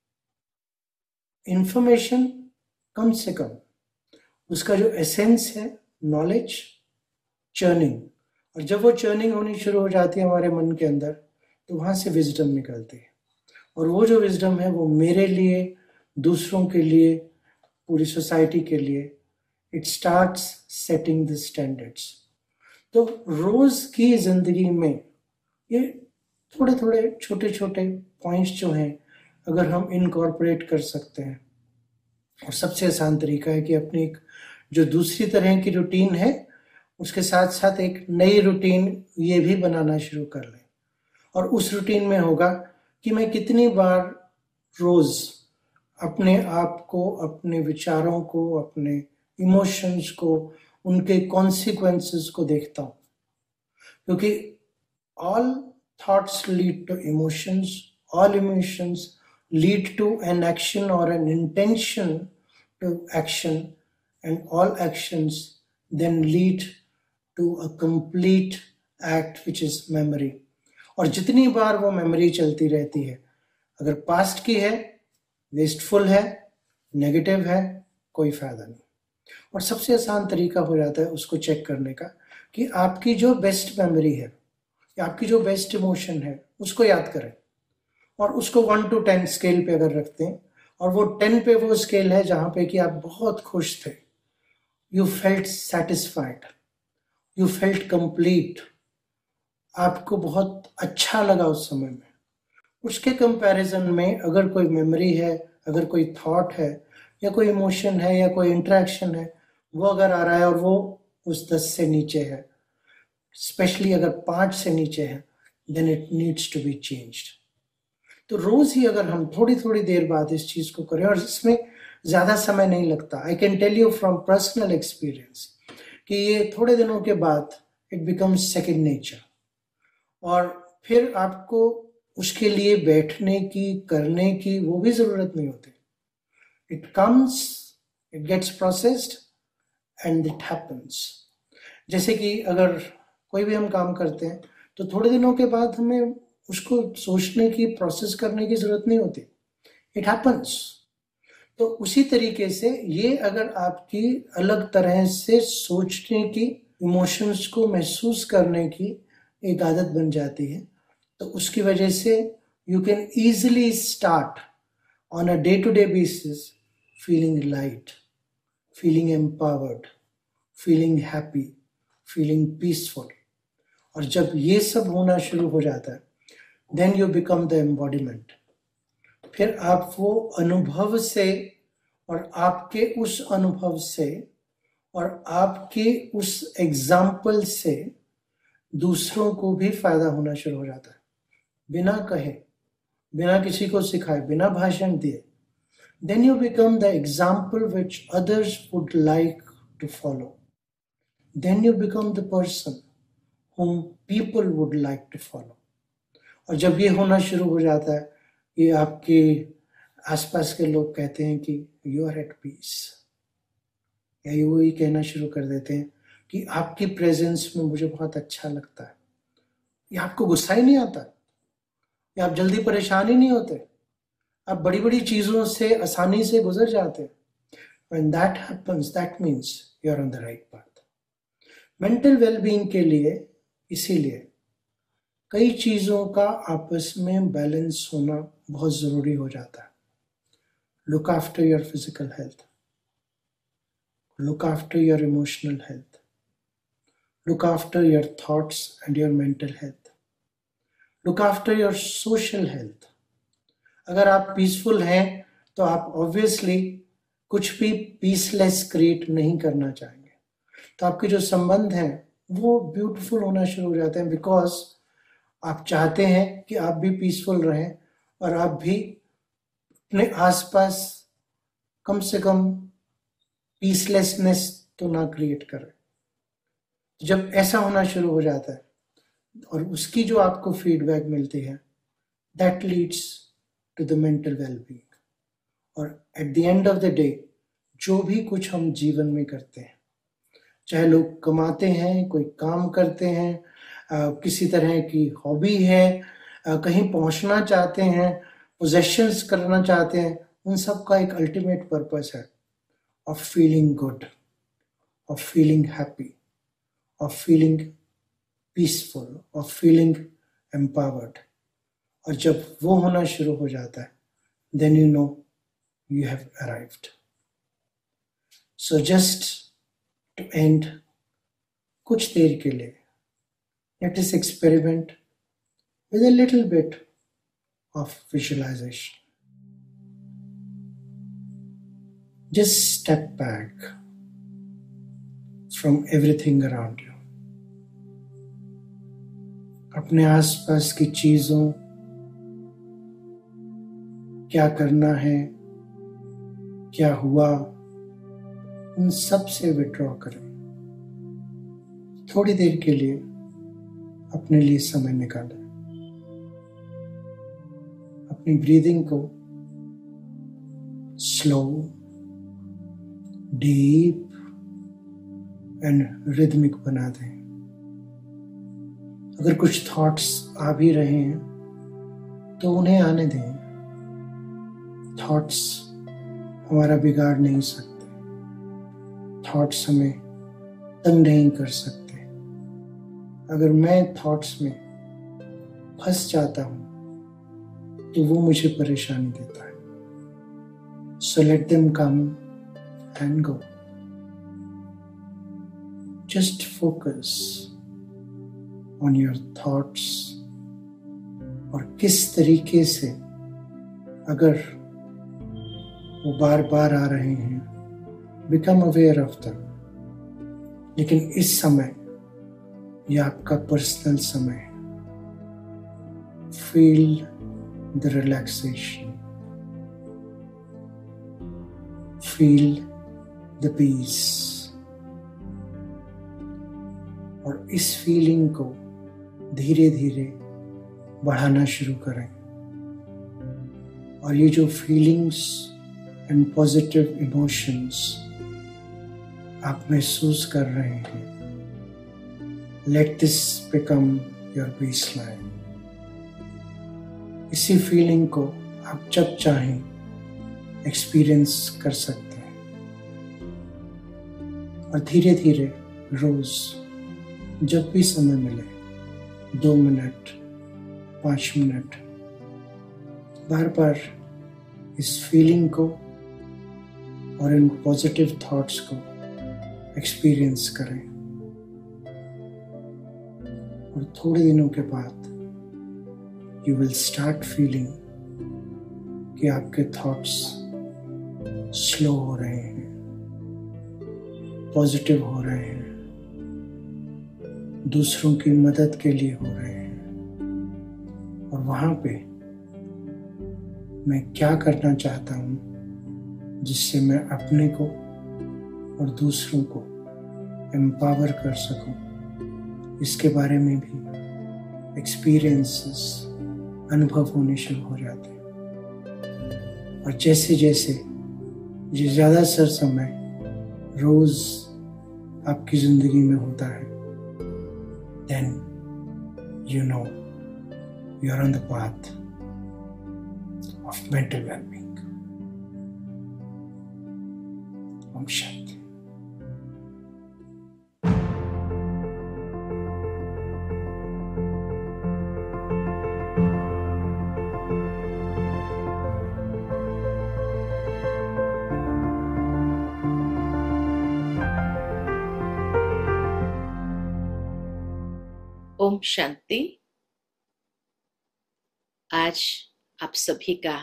Information कम से कम उसका जो एसेंस है नॉलेज, चर्निंग, और जब वो चर्निंग होनी शुरू हो जाती है हमारे मन के अंदर तो वहाँ से विजडम निकलती है। और वो जो विजडम है वो मेरे लिए, दूसरों के लिए, पूरी सोसाइटी के लिए, it starts setting the standards. तो रोज की जिंदगी में ये थोड़े थोड़े छोटे छोटे पॉइंट्स जो हैं अगर हम इनकॉर्पोरेट कर सकते हैं, और सबसे आसान तरीका है कि अपनी एक जो दूसरी तरह की रूटीन है उसके साथ साथ एक नई रूटीन ये भी बनाना शुरू कर लें। और उस रूटीन में होगा कि मैं कितनी बार रोज अपने आप को, अपने विचारों को, अपने इमोशंस को, उनके कॉन्सिक्वेंसेस को देखता हूँ। क्योंकि all thoughts lead to emotions, all emotions lead to an action और an intention to action, and all actions then lead to a complete act which is memory. और जितनी बार वो मेमोरी चलती रहती है, अगर पास्ट की है, वेस्टफुल है, नेगेटिव है, कोई फायदा नहीं। और सबसे आसान तरीका हो जाता है उसको चेक करने का कि आपकी जो बेस्ट मेमोरी है या आपकी जो बेस्ट इमोशन है उसको याद करें, और उसको वन टू टेन स्केल पे अगर रखते हैं, और वो टेन पे वो स्केल है जहाँ पे कि आप बहुत खुश थे, you felt satisfied, you felt complete, आपको बहुत अच्छा लगा उस समय में, उसके कंपैरिजन में अगर कोई मेमोरी है, अगर कोई थॉट है, या कोई इमोशन है, या कोई इंटरेक्शन है, वो अगर आ रहा है और वो उस दस से नीचे है, स्पेशली अगर पाँच से नीचे है, then it needs to be changed. तो रोज ही अगर हम थोड़ी थोड़ी देर बाद इस चीज को करें, और इसमें ज्यादा समय नहीं लगता, I can tell you from personal experience कि ये थोड़े दिनों के बाद इट बिकम्स सेकेंड नेचर, और फिर आपको उसके लिए बैठने की, करने की वो भी जरूरत नहीं होती। It comes, it gets processed and it happens. जैसे कि अगर कोई भी हम काम करते हैं तो थोड़े दिनों के बाद हमें उसको सोचने की, प्रोसेस करने की जरूरत नहीं होती, इट हैपन्स। तो उसी तरीके से ये अगर आपकी अलग तरह से सोचने की इमोशंस को महसूस करने की एक आदत बन जाती है, तो उसकी वजह से you can easily start on a day to day basis feeling light, feeling empowered, feeling happy, feeling peaceful. और जब ये सब होना शुरू हो जाता है, then you become the embodiment. फिर आप वो अनुभव से और आपके उस अनुभव से और आपके उस एग्जाम्पल से दूसरों को भी फायदा होना शुरू हो जाता है, बिना कहे, बिना किसी को सिखाए, बिना भाषण दिए। Then you become the example which others would like to follow. Then you become the person whom people would like to follow. और जब ये होना शुरू हो जाता है, ये आपके आसपास के लोग कहते हैं कि you are at peace, या ये वही कहना शुरू कर देते हैं कि आपकी प्रेजेंस में मुझे बहुत अच्छा लगता है, या आपको गुस्सा ही नहीं आता, या आप जल्दी परेशान ही नहीं होते, आप बड़ी बड़ी चीजों से आसानी से गुजर जाते हैं। When that happens, that means you are on the right path. Mental wellbeing के लिए इसीलिए कई चीजों का आपस में बैलेंस होना बहुत जरूरी हो जाता है। Look after your physical health. Look after your emotional health. Look after your thoughts and your mental health. Look after your social health. अगर आप पीसफुल हैं तो आप ऑब्वियसली कुछ भी पीसलेस क्रिएट नहीं करना चाहेंगे, तो आपके जो संबंध हैं वो ब्यूटीफुल होना शुरू हो जाते हैं, बिकॉज आप चाहते हैं कि आप भी पीसफुल रहें और आप भी अपने आसपास कम से कम पीसलेसनेस तो ना क्रिएट करें। जब ऐसा होना शुरू हो जाता है और उसकी जो आपको फीडबैक मिलती है, that leads to the mental wellbeing. और at the end of the day जो भी कुछ हम जीवन में करते हैं, चाहे लोग कमाते हैं, कोई काम करते हैं, आ, किसी तरह की हॉबी है, आ, कहीं पहुंचना चाहते हैं, पोजेशंस करना चाहते हैं, उन सब का एक अल्टीमेट पर्पस है of feeling good, of feeling happy, of feeling peaceful, of feeling empowered. और जब वो होना शुरू हो जाता है, then you know you have arrived. So just to end, कुछ देर के लिए let us experiment with a little bit of visualisation. Just step back from everything around you. अपने आसपास की चीजों, क्या करना है, क्या हुआ, उन सब से विड्रॉ करें। थोड़ी देर के लिए अपने लिए समय निकालें। अपनी ब्रीदिंग को स्लो, डीप एंड रिदमिक बना दें। अगर कुछ थॉट्स आ भी रहे हैं तो उन्हें आने दें। थॉट्स हमारा बिगाड़ नहीं सकते, थॉट्स हमें तंग नहीं कर सकते। अगर मैं थॉट्स में फंस जाता हूं तो वो मुझे परेशानी देता है। So let them come and go. Just focus on your thoughts, और किस तरीके से अगर वो बार बार आ रहे हैं, बिकम अवेयर ऑफ देम। लेकिन इस समय ये आपका पर्सनल समय है। Feel the relaxation, feel the peace, और इस फीलिंग को धीरे धीरे बढ़ाना शुरू करें। और ये जो फीलिंग्स एंड पॉजिटिव इमोशंस आप महसूस कर रहे हैं, let this become your baseline. इसी फीलिंग को आप जब चाहें एक्सपीरियंस कर सकते हैं, और धीरे धीरे रोज जब भी समय मिले, दो मिनट, पाँच मिनट, बार बार इस फीलिंग को और इन पॉजिटिव थॉट्स को एक्सपीरियंस करें। और थोड़े दिनों के बाद यू विल स्टार्ट फीलिंग कि आपके थॉट्स स्लो हो रहे हैं, पॉजिटिव हो रहे हैं, दूसरों की मदद के लिए हो रहे हैं। और वहाँ पे मैं क्या करना चाहता हूँ जिससे मैं अपने को और दूसरों को एम्पावर कर सकूं, इसके बारे में भी एक्सपीरियंसेस, अनुभव होने शुरू हो जाते हैं। और जैसे जैसे ये ज़्यादातर समय रोज़ आपकी ज़िंदगी में होता है, then you know you are on the path of mental well-being. Om Shanti. Om Shanti. आज आप सभी का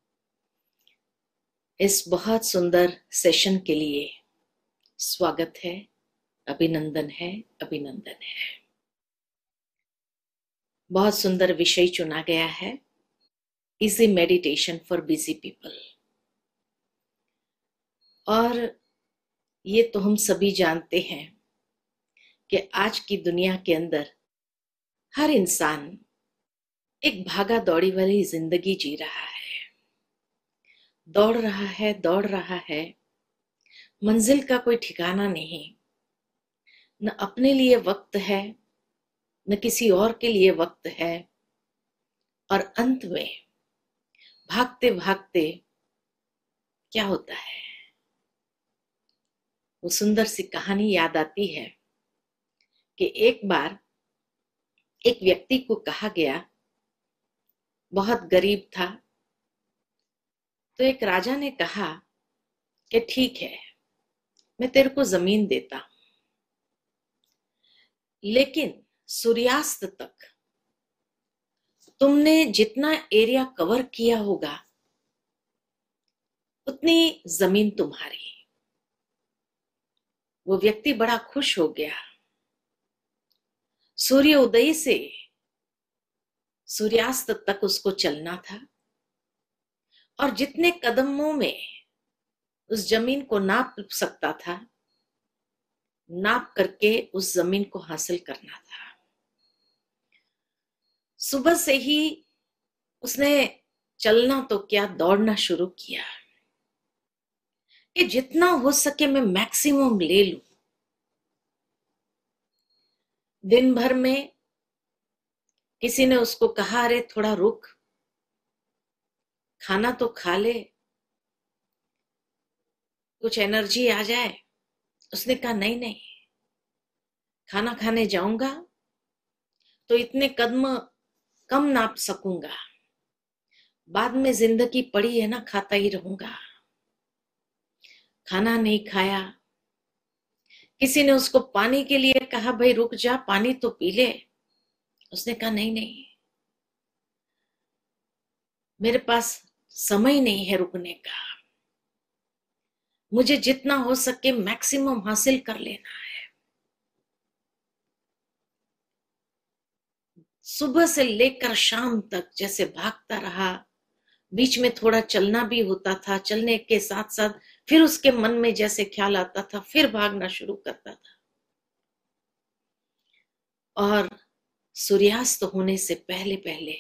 इस बहुत सुंदर सेशन के लिए स्वागत है, अभिनंदन है, अभिनंदन है। बहुत सुंदर विषय चुना गया है, easy meditation for busy people. और ये तो हम सभी जानते हैं कि आज की दुनिया के अंदर हर इंसान एक भागा दौड़ी वाली जिंदगी जी रहा है, दौड़ रहा है, दौड़ रहा है, मंजिल का कोई ठिकाना नहीं। न अपने लिए वक्त है, न किसी और के लिए वक्त है। और अंत में भागते भागते क्या होता है, वो सुंदर सी कहानी याद आती है कि एक बार एक व्यक्ति को कहा गया, बहुत गरीब था, तो एक राजा ने कहा कि ठीक है, मैं तेरे को जमीन देता हूं, लेकिन सूर्यास्त तक तुमने जितना एरिया कवर किया होगा उतनी जमीन तुम्हारी। वो व्यक्ति बड़ा खुश हो गया। सूर्य उदय से सूर्यास्त तक उसको चलना था और जितने कदमों में उस जमीन को नाप सकता था, नाप करके उस जमीन को हासिल करना था। सुबह से ही उसने चलना तो क्या, दौड़ना शुरू किया कि जितना हो सके मैं मैक्सिमम ले लूं। दिन भर में किसी ने उसको कहा, अरे थोड़ा रुक, खाना तो खा ले, कुछ एनर्जी आ जाए। उसने कहा नहीं नहीं, खाना खाने जाऊंगा तो इतने कदम कम नाप सकूंगा, बाद में जिंदगी पड़ी है ना, खाता ही रहूंगा। खाना नहीं खाया। किसी ने उसको पानी के लिए कहा, भाई रुक जा, पानी तो पी ले। उसने कहा नहीं नहीं, मेरे पास समय नहीं है रुकने का, मुझे जितना हो सके मैक्सिमम हासिल कर लेना है। सुबह से लेकर शाम तक जैसे भागता रहा, बीच में थोड़ा चलना भी होता था, चलने के साथ साथ फिर उसके मन में जैसे ख्याल आता था, फिर भागना शुरू करता था। और सूर्यास्त होने से पहले पहले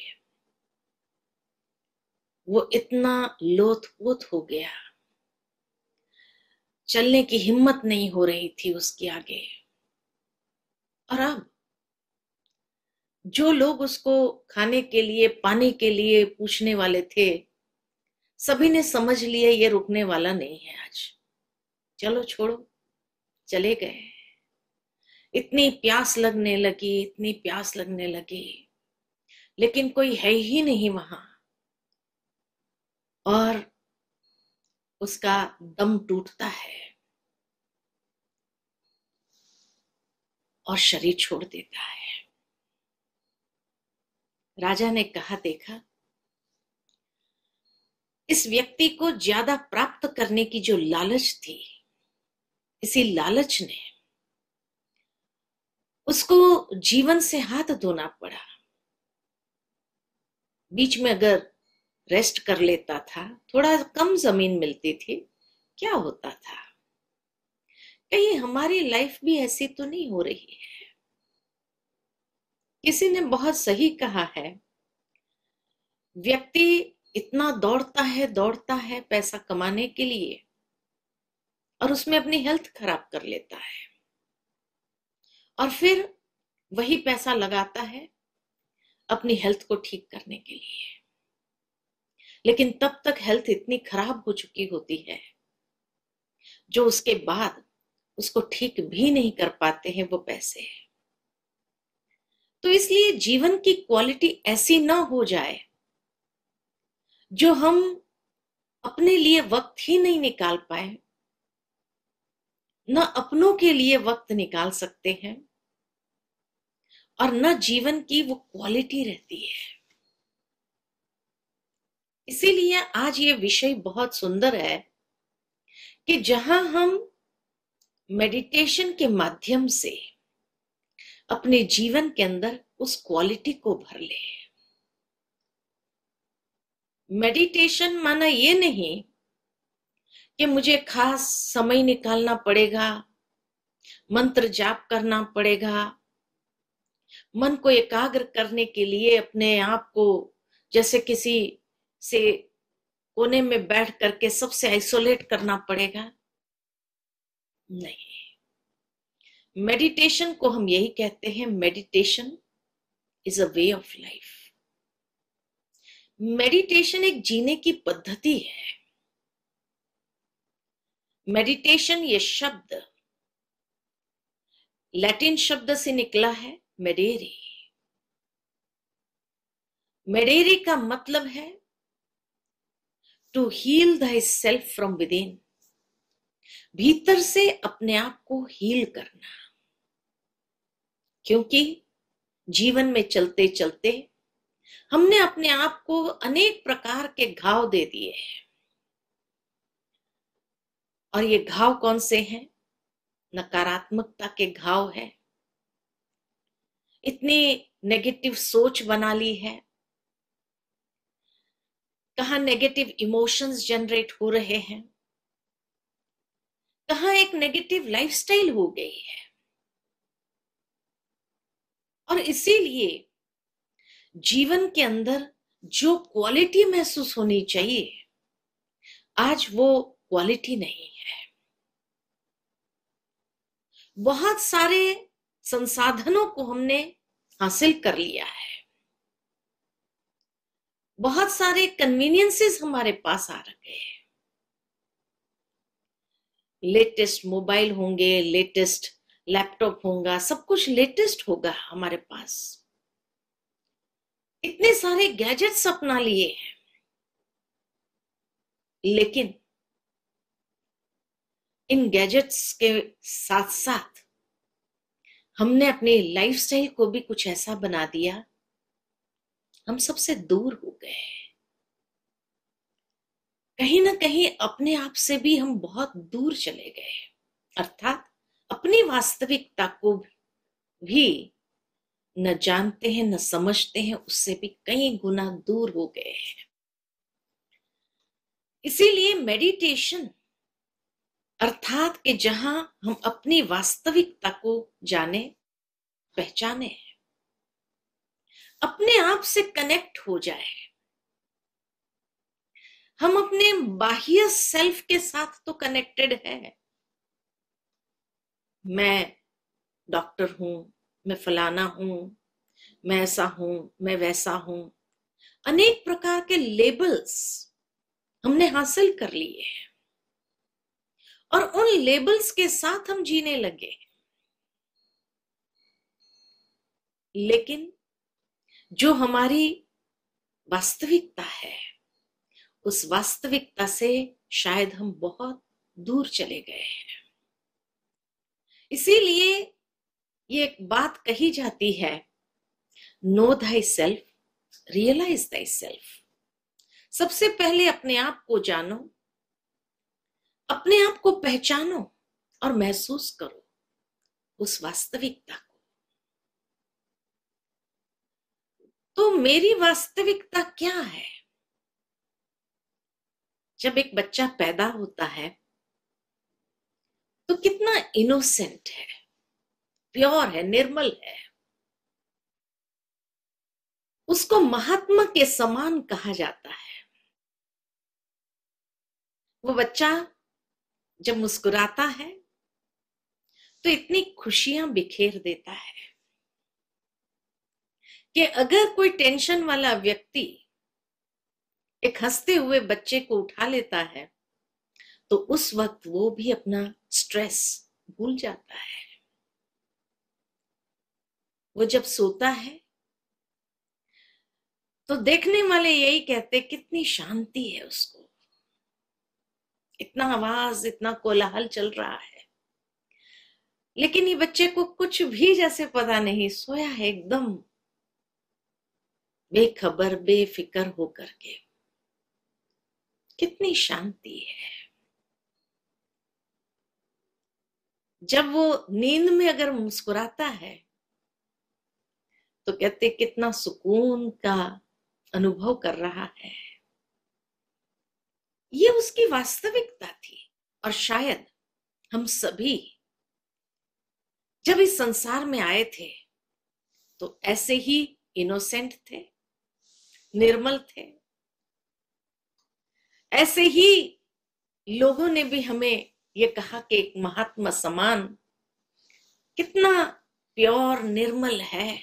वो इतना लोथपोथ हो गया, चलने की हिम्मत नहीं हो रही थी उसके आगे। और अब जो लोग उसको खाने के लिए, पानी के लिए पूछने वाले थे, सभी ने समझ लिया ये रुकने वाला नहीं है आज, चलो छोड़ो, चले गए। इतनी प्यास लगने लगी, इतनी प्यास लगने लगी, लेकिन कोई है ही नहीं वहां, और उसका दम टूटता है और शरीर छोड़ देता है। राजा ने कहा, देखा, इस व्यक्ति को ज्यादा प्राप्त करने की जो लालच थी, इसी लालच ने उसको जीवन से हाथ धोना पड़ा। बीच में अगर रेस्ट कर लेता था, थोड़ा कम जमीन मिलती थी, क्या होता था? कहीं हमारी लाइफ भी ऐसी तो नहीं हो रही है? किसी ने बहुत सही कहा है, व्यक्ति इतना दौड़ता है दौड़ता है पैसा कमाने के लिए, और उसमें अपनी हेल्थ खराब कर लेता है, और फिर वही पैसा लगाता है अपनी हेल्थ को ठीक करने के लिए, लेकिन तब तक हेल्थ इतनी खराब हो चुकी होती है जो उसके बाद उसको ठीक भी नहीं कर पाते हैं वो पैसे। तो इसलिए जीवन की क्वालिटी ऐसी ना हो जाए जो हम अपने लिए वक्त ही नहीं निकाल पाए, न अपनों के लिए वक्त निकाल सकते हैं, और न जीवन की वो क्वालिटी रहती है। इसीलिए आज ये विषय बहुत सुंदर है कि जहां हम मेडिटेशन के माध्यम से अपने जीवन के अंदर उस क्वालिटी को भर ले। मेडिटेशन माना ये नहीं कि मुझे खास समय निकालना पड़ेगा, मंत्र जाप करना पड़ेगा, मन को एकाग्र करने के लिए अपने आप को जैसे किसी से कोने में बैठ करके सबसे आइसोलेट करना पड़ेगा। नहीं, मेडिटेशन को हम यही कहते हैं, meditation is a way of life. Meditation एक जीने की पद्धति है। मेडिटेशन ये शब्द लैटिन शब्द से निकला है, मेडेरी। मेडेरी का मतलब है to heal thyself from within, भीतर से अपने आप को हील करना। क्योंकि जीवन में चलते चलते हमने अपने आप को अनेक प्रकार के घाव दे दिए हैं, और ये घाव कौन से हैं? नकारात्मकता के घाव है, इतनी नेगेटिव सोच बना ली है, कहाँ नेगेटिव इमोशंस जनरेट हो रहे हैं, कहाँ एक नेगेटिव लाइफस्टाइल हो गई है। और इसीलिए जीवन के अंदर जो क्वालिटी महसूस होनी चाहिए, आज वो क्वालिटी नहीं है। बहुत सारे संसाधनों को हमने हासिल कर लिया है, बहुत सारे कन्वीनियंसेस हमारे पास आ रखे हैं। लेटेस्ट मोबाइल होंगे, लेटेस्ट लैपटॉप होगा, सब कुछ लेटेस्ट होगा हमारे पास। इतने सारे गैजेट्स अपना लिए हैं, लेकिन इन गैजेट्स के साथ साथ हमने अपने लाइफस्टाइल को भी कुछ ऐसा बना दिया, हम सबसे दूर हो गए। कहीं ना कहीं अपने आप से भी हम बहुत दूर चले गए, अर्थात अपनी वास्तविकता को भी न जानते हैं, न समझते हैं, उससे भी कई गुना दूर हो गए हैं। इसीलिए मेडिटेशन अर्थात कि जहां हम अपनी वास्तविकता को जाने, पहचाने, अपने आप से कनेक्ट हो जाए। हम अपने बाह्य सेल्फ के साथ तो कनेक्टेड है, मैं डॉक्टर हूं, मैं फलाना हूं, मैं ऐसा हूं, मैं वैसा हूं, अनेक प्रकार के लेबल्स हमने हासिल कर लिए हैं, और उन लेबल्स के साथ हम जीने लगे। लेकिन जो हमारी वास्तविकता है, उस वास्तविकता से शायद हम बहुत दूर चले गए हैं। इसीलिए ये एक बात कही जाती है, know thy self, realise thy self. सबसे पहले अपने आप को जानो, अपने आप को पहचानो और महसूस करो उस वास्तविकता को। तो मेरी वास्तविकता क्या है? जब एक बच्चा पैदा होता है तो कितना इनोसेंट है, प्योर है, निर्मल है। उसको महात्मा के समान कहा जाता है। वो बच्चा जब मुस्कुराता है तो इतनी खुशियां बिखेर देता है कि अगर कोई टेंशन वाला व्यक्ति एक हंसते हुए बच्चे को उठा लेता है तो उस वक्त वो भी अपना स्ट्रेस भूल जाता है। वो जब सोता है तो देखने वाले यही कहते कितनी शांति है उसको, इतना आवाज, इतना कोलाहल चल रहा है, लेकिन ये बच्चे को कुछ भी जैसे पता नहीं, सोया है एकदम बेखबर, बेफिक्र होकर के। कितनी शांति है। जब वो नींद में अगर मुस्कुराता है तो कहते कितना सुकून का अनुभव कर रहा है। ये उसकी वास्तविकता थी। और शायद हम सभी जब इस संसार में आए थे तो ऐसे ही इनोसेंट थे, निर्मल थे। ऐसे ही लोगों ने भी हमें ये कहा कि एक महात्मा समान कितना प्योर, निर्मल है।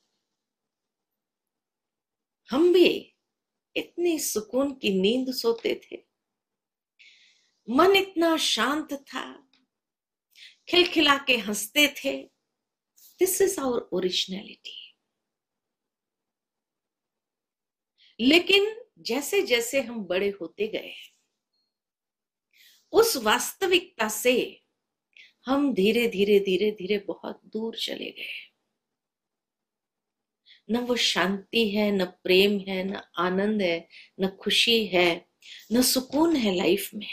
हम भी इतनी सुकून की नींद सोते थे, मन इतना शांत था, खिलखिला के हंसते थे। This is our originality. लेकिन जैसे जैसे हम बड़े होते गए, उस वास्तविकता से हम धीरे धीरे धीरे धीरे बहुत दूर चले गए। न वो शांति है, न प्रेम है, न आनंद है, न खुशी है, न सुकून है लाइफ में।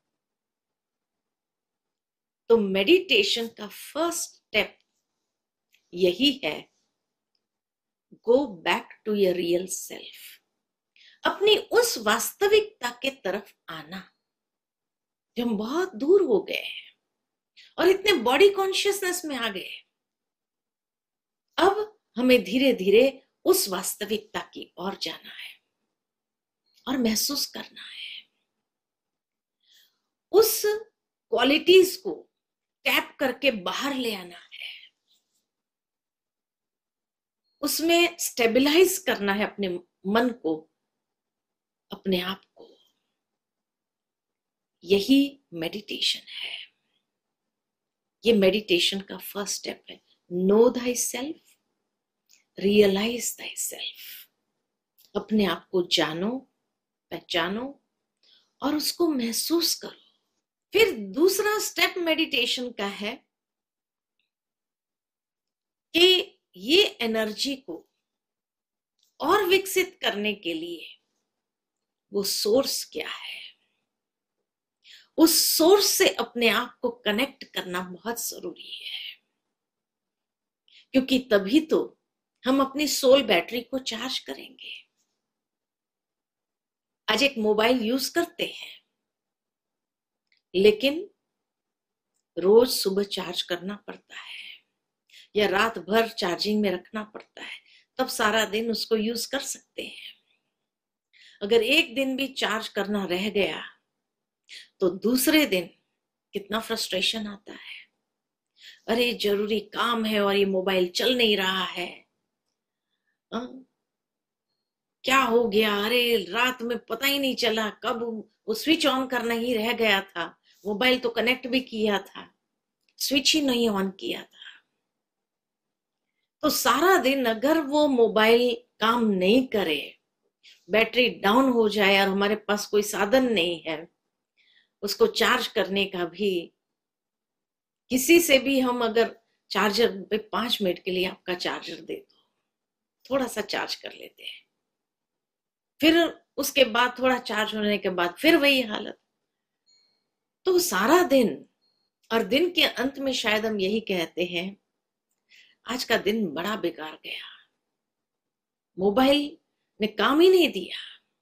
तो मेडिटेशन का फर्स्ट स्टेप यही है, go back to your real self. अपनी उस वास्तविकता के तरफ आना जो हम बहुत दूर हो गए हैं और इतने बॉडी कॉन्शियसनेस में आ गए। अब हमें धीरे धीरे उस वास्तविकता की ओर जाना है और महसूस करना है। उस क्वालिटीज को टैप करके बाहर ले आना है, उसमें स्टेबलाइज करना है अपने मन को, अपने आप को। यही मेडिटेशन है। ये मेडिटेशन का फर्स्ट स्टेप है। Know thy self, realise thy self. अपने आप को जानो, पहचानो और उसको महसूस करो। फिर दूसरा स्टेप मेडिटेशन का है कि ये एनर्जी को और विकसित करने के लिए वो सोर्स क्या है, उस सोर्स से अपने आप को कनेक्ट करना बहुत जरूरी है। क्योंकि तभी तो हम अपनी सोल बैटरी को चार्ज करेंगे। आज एक मोबाइल यूज करते हैं, लेकिन रोज सुबह चार्ज करना पड़ता है या रात भर चार्जिंग में रखना पड़ता है, तब सारा दिन उसको यूज कर सकते हैं। अगर एक दिन भी चार्ज करना रह गया तो दूसरे दिन कितना फ्रस्ट्रेशन आता है। अरे जरूरी काम है और ये मोबाइल चल नहीं रहा है, आ? क्या हो गया, अरे रात में पता ही नहीं चला कब वो स्विच ऑन करना ही रह गया था, मोबाइल तो कनेक्ट भी किया था, स्विच ही नहीं ऑन किया था। तो सारा दिन अगर वो मोबाइल काम नहीं करे, बैटरी डाउन हो जाए और हमारे पास कोई साधन नहीं है उसको चार्ज करने का भी, किसी से भी हम अगर चार्जर पे पांच मिनट के लिए आपका चार्जर दे दो, थोड़ा सा चार्ज कर लेते हैं, फिर उसके बाद थोड़ा चार्ज होने के बाद फिर वही हालत। तो सारा दिन, और दिन के अंत में शायद हम यही कहते हैं आज का दिन बड़ा बेकार गया, मोबाइल ने काम ही नहीं दिया।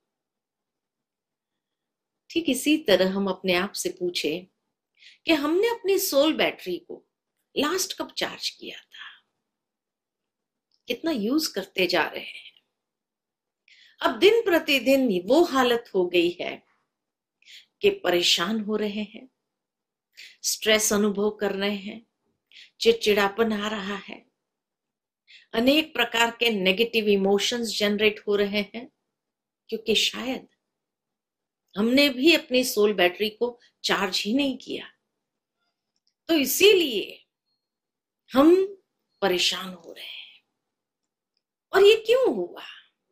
ठीक इसी तरह हम अपने आप से पूछे कि हमने अपनी सोल बैटरी को लास्ट कब चार्ज किया था, कितना यूज करते जा रहे हैं। अब दिन प्रतिदिन वो हालत हो गई है कि परेशान हो रहे हैं, स्ट्रेस अनुभव कर रहे हैं, चिड़चिड़ापन आ रहा है, अनेक प्रकार के नेगेटिव इमोशंस जनरेट हो रहे हैं, क्योंकि शायद हमने भी अपनी सोल बैटरी को चार्ज ही नहीं किया। तो इसीलिए हम परेशान हो रहे हैं। और ये क्यों हुआ?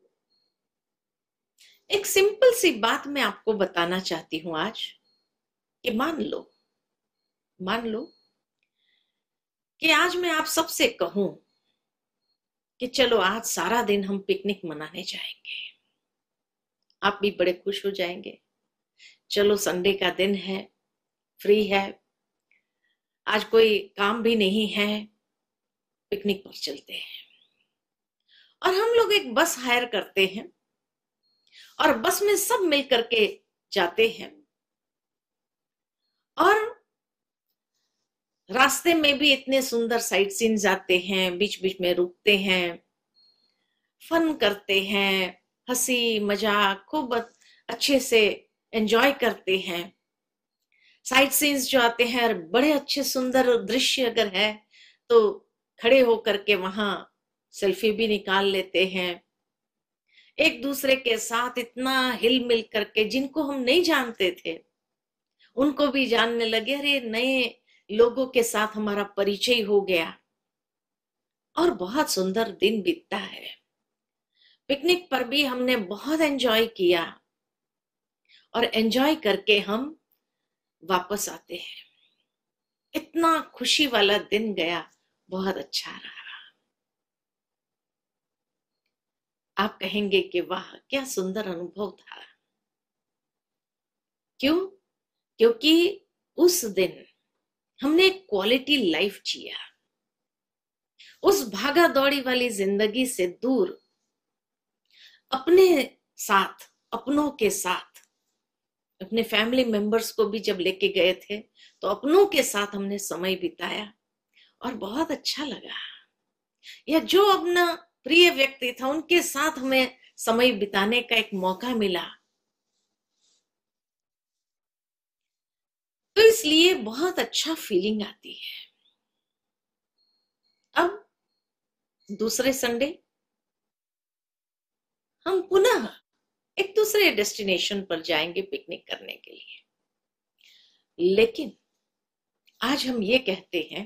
एक सिंपल सी बात मैं आपको बताना चाहती हूं आज, कि मान लो मान लो कि आज मैं आप सबसे कहूं कि चलो आज सारा दिन हम पिकनिक मनाने जाएंगे, आप भी बड़े खुश हो जाएंगे। चलो संडे का दिन है, फ्री है, आज कोई काम भी नहीं है, पिकनिक पर चलते हैं। और हम लोग एक बस हायर करते हैं और बस में सब मिल करके जाते हैं, और रास्ते में भी इतने सुंदर साइट सीन्स आते हैं, बीच बीच में रुकते हैं, फन करते हैं, हंसी मजाक खूब अच्छे से एंजॉय करते हैं। साइट सीन्स जो आते हैं, बड़े अच्छे सुंदर दृश्य अगर है तो खड़े होकर के वहां सेल्फी भी निकाल लेते हैं। एक दूसरे के साथ इतना हिल मिल करके, जिनको हम नहीं जानते थे उनको भी जानने लगे, अरे नए लोगों के साथ हमारा परिचय हो गया और बहुत सुंदर दिन बीतता है। पिकनिक पर भी हमने बहुत एंजॉय किया और एंजॉय करके हम वापस आते हैं। इतना खुशी वाला दिन गया, बहुत अच्छा रहा। आप कहेंगे कि वाह क्या सुंदर अनुभव था। क्यों? क्योंकि उस दिन हमने एक क्वालिटी लाइफ जिया, उस भागा दौड़ी वाली जिंदगी से दूर अपने साथ, अपनों के साथ, अपने फैमिली मेंबर्स को भी जब लेके गए थे तो अपनों के साथ हमने समय बिताया और बहुत अच्छा लगा। या जो अपना प्रिय व्यक्ति था उनके साथ हमें समय बिताने का एक मौका मिला, तो इसलिए बहुत अच्छा फीलिंग आती है। अब दूसरे संडे हम पुनः एक दूसरे डेस्टिनेशन पर जाएंगे पिकनिक करने के लिए। लेकिन आज हम ये कहते हैं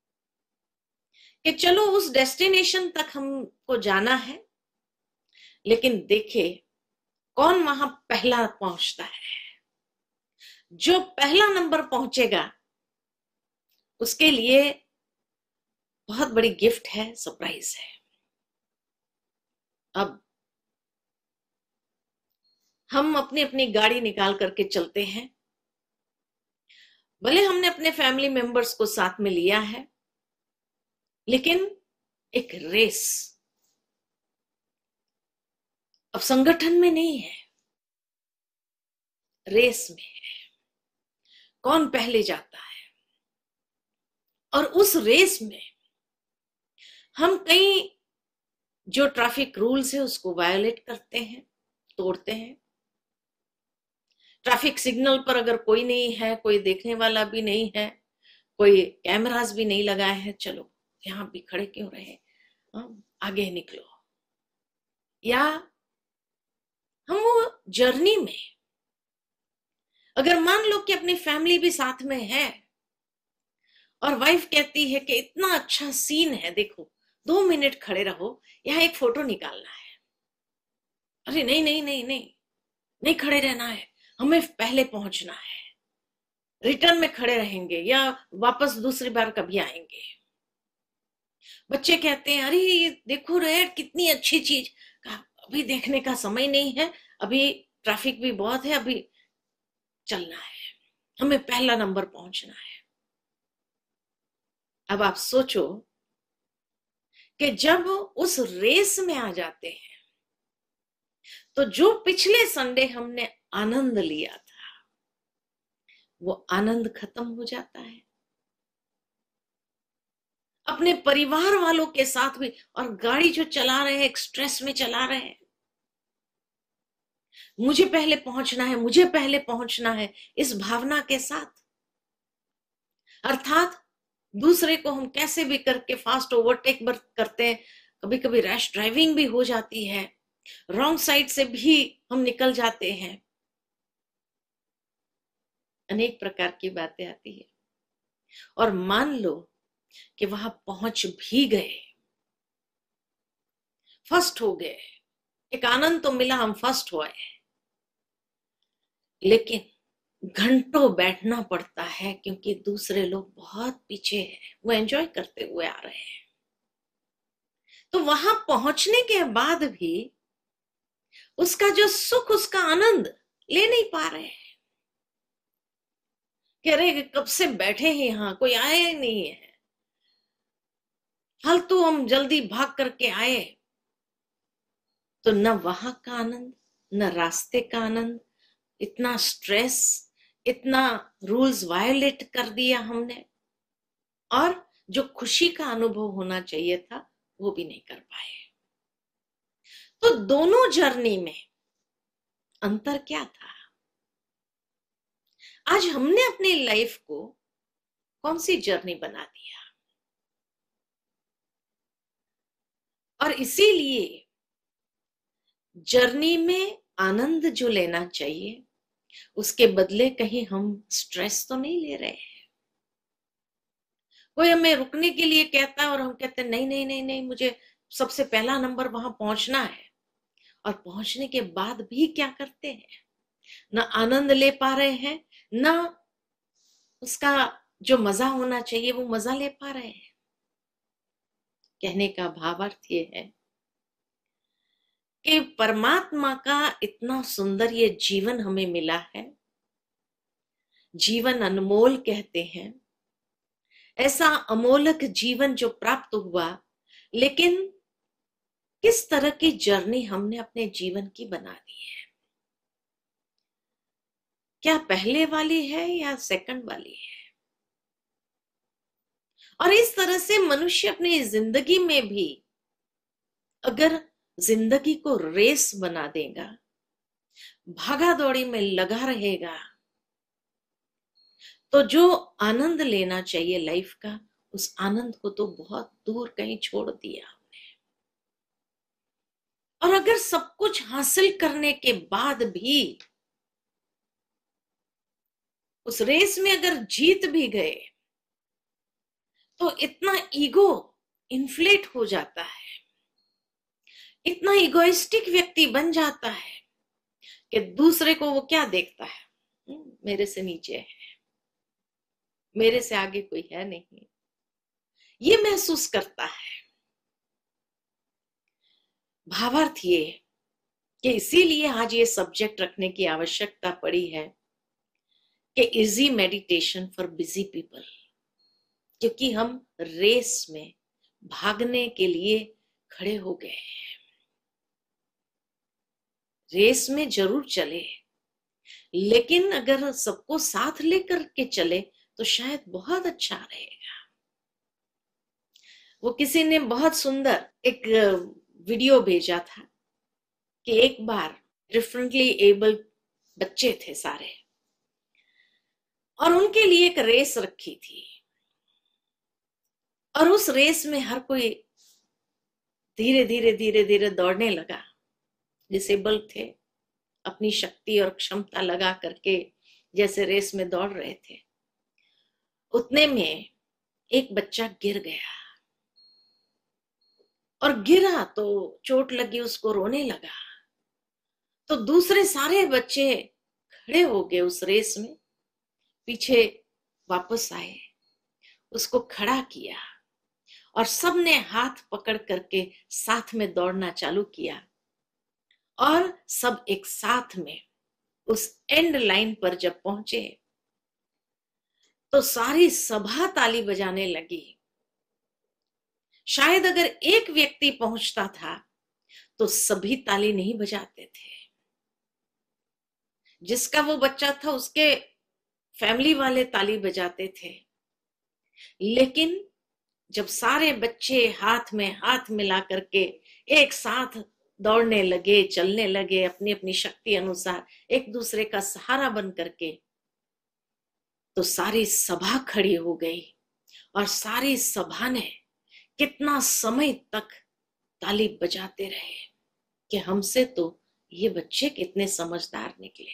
कि चलो उस डेस्टिनेशन तक हमको जाना है, लेकिन देखिए कौन वहां पहला पहुंचता है। जो पहला नंबर पहुंचेगा उसके लिए बहुत बड़ी गिफ्ट है, सरप्राइज है। अब हम अपनी अपनी गाड़ी निकाल करके चलते हैं, भले हमने अपने फैमिली मेंबर्स को साथ में लिया है, लेकिन एक रेस अब संगठन में नहीं है, रेस में है। कौन पहले जाता है, और उस रेस में हम कई जो ट्रैफिक रूल्स है उसको वायोलेट करते हैं, तोड़ते हैं। ट्रैफिक सिग्नल पर अगर कोई नहीं है, कोई देखने वाला भी नहीं है, कोई कैमरास भी नहीं लगाए हैं, चलो यहां भी खड़े क्यों रहे, आगे निकलो। या हम वो जर्नी में अगर मान लो कि अपनी फैमिली भी साथ में है और वाइफ कहती है कि इतना अच्छा सीन है, देखो दो मिनट खड़े रहो, यहाँ एक फोटो निकालना है। अरे नहीं नहीं नहीं नहीं नहीं खड़े रहना है, हमें पहले पहुंचना है, रिटर्न में खड़े रहेंगे या वापस दूसरी बार कभी आएंगे। बच्चे कहते हैं अरे ये देखो रेड कितनी अच्छी चीज, अभी देखने का समय नहीं है, अभी ट्रैफिक भी बहुत है, अभी चलना है, हमें पहला नंबर पहुंचना है। अब आप सोचो कि जब उस रेस में आ जाते हैं तो जो पिछले संडे हमने आनंद लिया था वो आनंद खत्म हो जाता है। अपने परिवार वालों के साथ भी, और गाड़ी जो चला रहे हैं स्ट्रेस में चला रहे हैं, मुझे पहले पहुंचना है, मुझे पहले पहुंचना है, इस भावना के साथ, अर्थात दूसरे को हम कैसे भी करके फास्ट ओवरटेक करते हैं, कभी कभी रैश ड्राइविंग भी हो जाती है, रॉन्ग साइड से भी हम निकल जाते हैं, अनेक प्रकार की बातें आती है। और मान लो कि वहां पहुंच भी गए, फर्स्ट हो गए, एक आनंद तो मिला, हम फर्स्ट हुए, लेकिन घंटों बैठना पड़ता है क्योंकि दूसरे लोग बहुत पीछे हैं, वो एंजॉय करते हुए आ रहे हैं। तो वहां पहुंचने के बाद भी उसका जो सुख, उसका आनंद ले नहीं पा रहे हैं कि अरे कब से बैठे हैं यहां, कोई आया ही नहीं है, फालतू हम जल्दी भाग करके आए। तो न वहां का आनंद, न रास्ते का आनंद, इतना स्ट्रेस, इतना रूल्स वायोलेट कर दिया हमने, और जो खुशी का अनुभव होना चाहिए था वो भी नहीं कर पाए। तो दोनों जर्नी में अंतर क्या था? आज हमने अपनी लाइफ को कौन सी जर्नी बना दिया, और इसीलिए जर्नी में आनंद जो लेना चाहिए उसके बदले कहीं हम स्ट्रेस तो नहीं ले रहे हैं। कोई हमें रुकने के लिए कहता है और हम कहते हैं नहीं नहीं नहीं नहीं मुझे सबसे पहला नंबर वहां पहुंचना है, और पहुंचने के बाद भी क्या करते हैं, ना आनंद ले पा रहे हैं, ना उसका जो मजा होना चाहिए वो मजा ले पा रहे हैं। कहने का भावार्थ ये है कि परमात्मा का इतना सुंदर ये जीवन हमें मिला है, जीवन अनमोल कहते हैं, ऐसा अमोलक जीवन जो प्राप्त हुआ, लेकिन किस तरह की जर्नी हमने अपने जीवन की बना दी है? क्या पहले वाली है या सेकंड वाली है? और इस तरह से मनुष्य अपनी जिंदगी में भी अगर जिंदगी को रेस बना देगा, भागा दौड़ी में लगा रहेगा, तो जो आनंद लेना चाहिए लाइफ का, उस आनंद को तो बहुत दूर कहीं छोड़ दिया हमने। और अगर सब कुछ हासिल करने के बाद भी उस रेस में अगर जीत भी गए तो इतना ईगो इन्फ्लेट हो जाता है, इतना इगोइस्टिक व्यक्ति बन जाता है कि दूसरे को वो क्या देखता है, मेरे से नीचे है, मेरे से आगे कोई है नहीं, ये महसूस करता है। भावार्थ ये कि इसीलिए आज ये सब्जेक्ट रखने की आवश्यकता पड़ी है कि easy meditation for busy people, क्योंकि हम रेस में भागने के लिए खड़े हो गए हैं। रेस में जरूर चले, लेकिन अगर सबको साथ लेकर के चले तो शायद बहुत अच्छा रहेगा। वो किसी ने बहुत सुंदर एक वीडियो भेजा था कि एक बार डिफरेंटली एबल बच्चे थे सारे, और उनके लिए एक रेस रखी थी, और उस रेस में हर कोई धीरे धीरे धीरे धीरे दौड़ने लगा। डिसेबल थे, अपनी शक्ति और क्षमता लगा करके जैसे रेस में दौड़ रहे थे। उतने में एक बच्चा गिर गया, और गिरा तो चोट लगी, उसको रोने लगा। तो दूसरे सारे बच्चे खड़े हो गए उस रेस में, पीछे वापस आए, उसको खड़ा किया और सबने हाथ पकड़ करके साथ में दौड़ना चालू किया। और सब एक साथ में उस एंड लाइन पर जब पहुंचे तो सारी सभा ताली बजाने लगी। शायद अगर एक व्यक्ति पहुंचता था तो सभी ताली नहीं बजाते थे। जिसका वो बच्चा था उसके फैमिली वाले ताली बजाते थे, लेकिन जब सारे बच्चे हाथ में हाथ मिला करके एक साथ दौड़ने लगे, चलने लगे अपनी अपनी शक्ति अनुसार, एक दूसरे का सहारा बन करके, तो सारी सभा खड़ी हो गई और सारी सभा ने कितना समय तक ताली बजाते रहे कि हमसे तो ये बच्चे कितने समझदार निकले।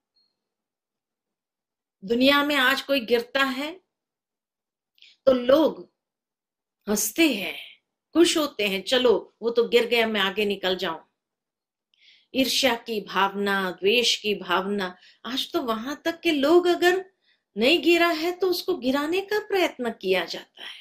दुनिया में आज कोई गिरता है तो लोग हंसते हैं, खुश होते हैं, चलो वो तो गिर गया, मैं आगे निकल जाऊं। ईर्ष्या की भावना, द्वेष की भावना, आज तो वहां तक के लोग अगर नहीं गिरा है तो उसको गिराने का प्रयत्न किया जाता है।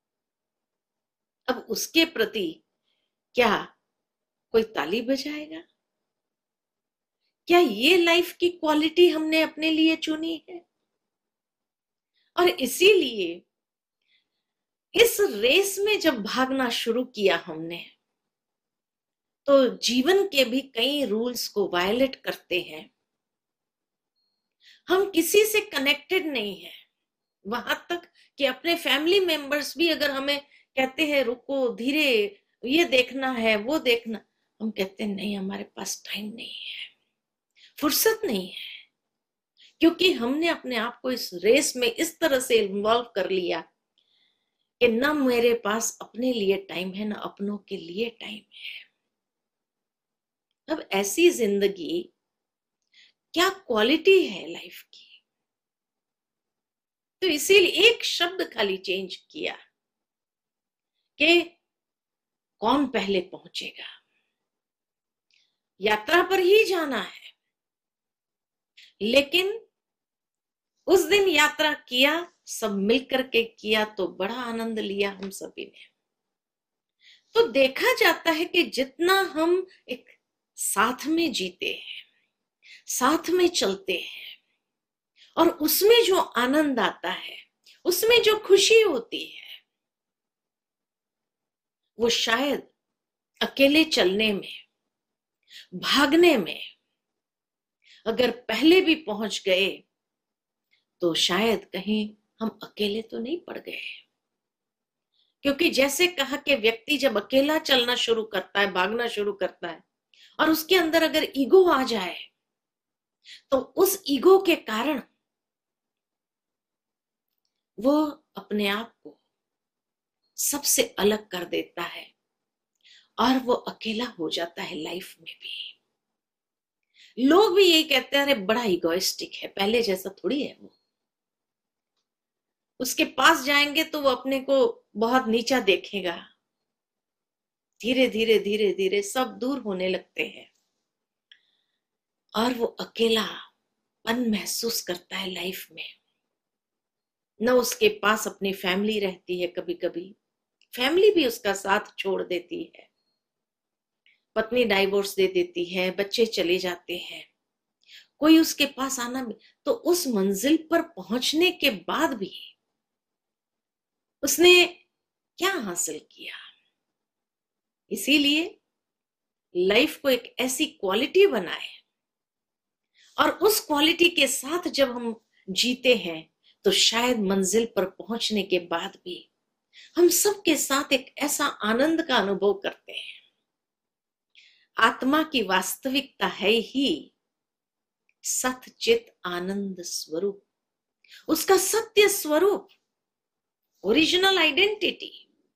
अब उसके प्रति क्या कोई ताली बजाएगा? क्या ये लाइफ की क्वालिटी हमने अपने लिए चुनी है? और इसीलिए इस रेस में जब भागना शुरू किया हमने, तो जीवन के भी कई रूल्स को वायलेट करते हैं। हम किसी से कनेक्टेड नहीं है, वहां तक कि अपने फैमिली मेंबर्स भी अगर हमें कहते हैं रुको, धीरे, ये देखना है, वो देखना, हम कहते हैं नहीं, हमारे पास टाइम नहीं है, फुर्सत नहीं है, क्योंकि हमने अपने आप को इस रेस में इस तरह से इन्वॉल्व कर लिया कि न मेरे पास अपने लिए टाइम है, न अपनों के लिए टाइम है। अब ऐसी जिंदगी क्या क्वालिटी है लाइफ की? तो इसीलिए एक शब्द खाली चेंज किया कि कौन पहले पहुंचेगा। यात्रा पर ही जाना है, लेकिन उस दिन यात्रा किया, सब मिलकर के किया तो बड़ा आनंद लिया हम सभी ने। तो देखा जाता है कि जितना हम एक साथ में जीते हैं, साथ में चलते हैं, और उसमें जो आनंद आता है, उसमें जो खुशी होती है, वो शायद अकेले चलने में, भागने में अगर पहले भी पहुंच गए तो शायद कहीं हम अकेले तो नहीं पड़ गए। क्योंकि जैसे कहा कि व्यक्ति जब अकेला चलना शुरू करता है, भागना शुरू करता है, और उसके अंदर अगर ईगो आ जाए तो उस ईगो के कारण वो अपने आप को सबसे अलग कर देता है और वो अकेला हो जाता है लाइफ में भी। लोग भी यही कहते हैं, अरे बड़ा इगोइस्टिक है, पहले जैसा थोड़ी है वो। उसके पास जाएंगे तो वो अपने को बहुत नीचा देखेगा। धीरे धीरे धीरे धीरे सब दूर होने लगते हैं और वो अकेलापन महसूस करता है लाइफ में। न उसके पास अपनी फैमिली रहती है, कभी कभी फैमिली भी उसका साथ छोड़ देती है, पत्नी डाइवोर्स दे देती है, बच्चे चले जाते हैं, कोई उसके पास आना भी, तो उस मंजिल पर पहुंचने के बाद भी उसने क्या हासिल किया? इसीलिए लाइफ को एक ऐसी क्वालिटी बनाए, और उस क्वालिटी के साथ जब हम जीते हैं तो शायद मंजिल पर पहुंचने के बाद भी हम सबके साथ एक ऐसा आनंद का अनुभव करते हैं। आत्मा की वास्तविकता है ही सतचित आनंद स्वरूप, उसका सत्य स्वरूप, ओरिजिनल आइडेंटिटी,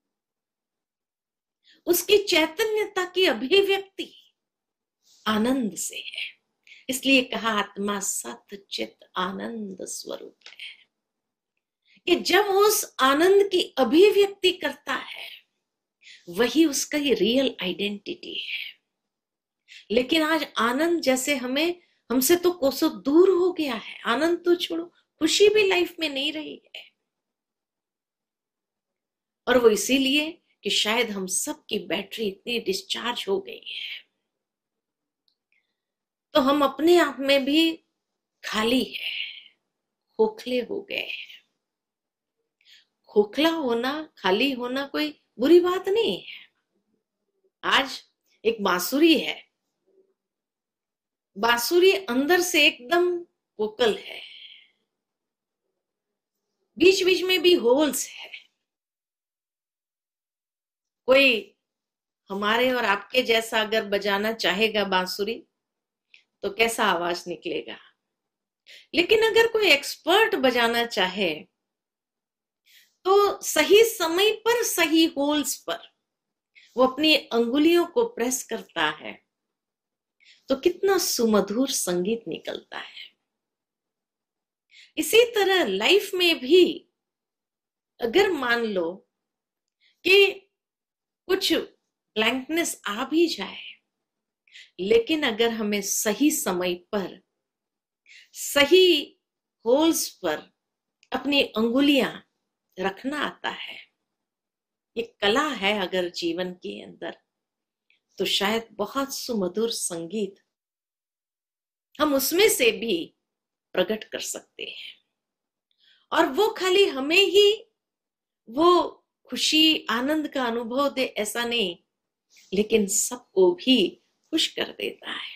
उसकी चैतन्यता की अभिव्यक्ति आनंद से है। इसलिए कहा आत्मा सतचित आनंद स्वरूप है, कि जब उस आनंद की अभिव्यक्ति करता है वही उसका ये रियल आइडेंटिटी है। लेकिन आज आनंद जैसे हमें हमसे तो कोसों दूर हो गया है। आनंद तो छोड़ो, खुशी भी लाइफ में नहीं रही है। और वो इसीलिए कि शायद हम सब की बैटरी इतनी डिस्चार्ज हो गई है, तो हम अपने आप में भी खाली है, खोखले हो गए हैं। खोखला होना, खाली होना कोई बुरी बात नहीं है। आज एक बांसुरी है, बांसुरी अंदर से एकदम वोकल है, बीच बीच में भी होल्स है। कोई हमारे और आपके जैसा अगर बजाना चाहेगा बांसुरी तो कैसा आवाज निकलेगा। लेकिन अगर कोई एक्सपर्ट बजाना चाहे तो सही समय पर, सही होल्स पर वो अपनी अंगुलियों को प्रेस करता है तो कितना सुमधुर संगीत निकलता है। इसी तरह लाइफ में भी अगर मान लो कि कुछ ब्लैंकनेस आ भी जाए, लेकिन अगर हमें सही समय पर, सही होल्स पर अपनी अंगुलियां रखना आता है, ये कला है अगर जीवन के अंदर, तो शायद बहुत सुमधुर संगीत हम उसमें से भी प्रकट कर सकते हैं। और वो खाली हमें ही वो खुशी, आनंद का अनुभव दे ऐसा नहीं, लेकिन सबको भी खुश कर देता है।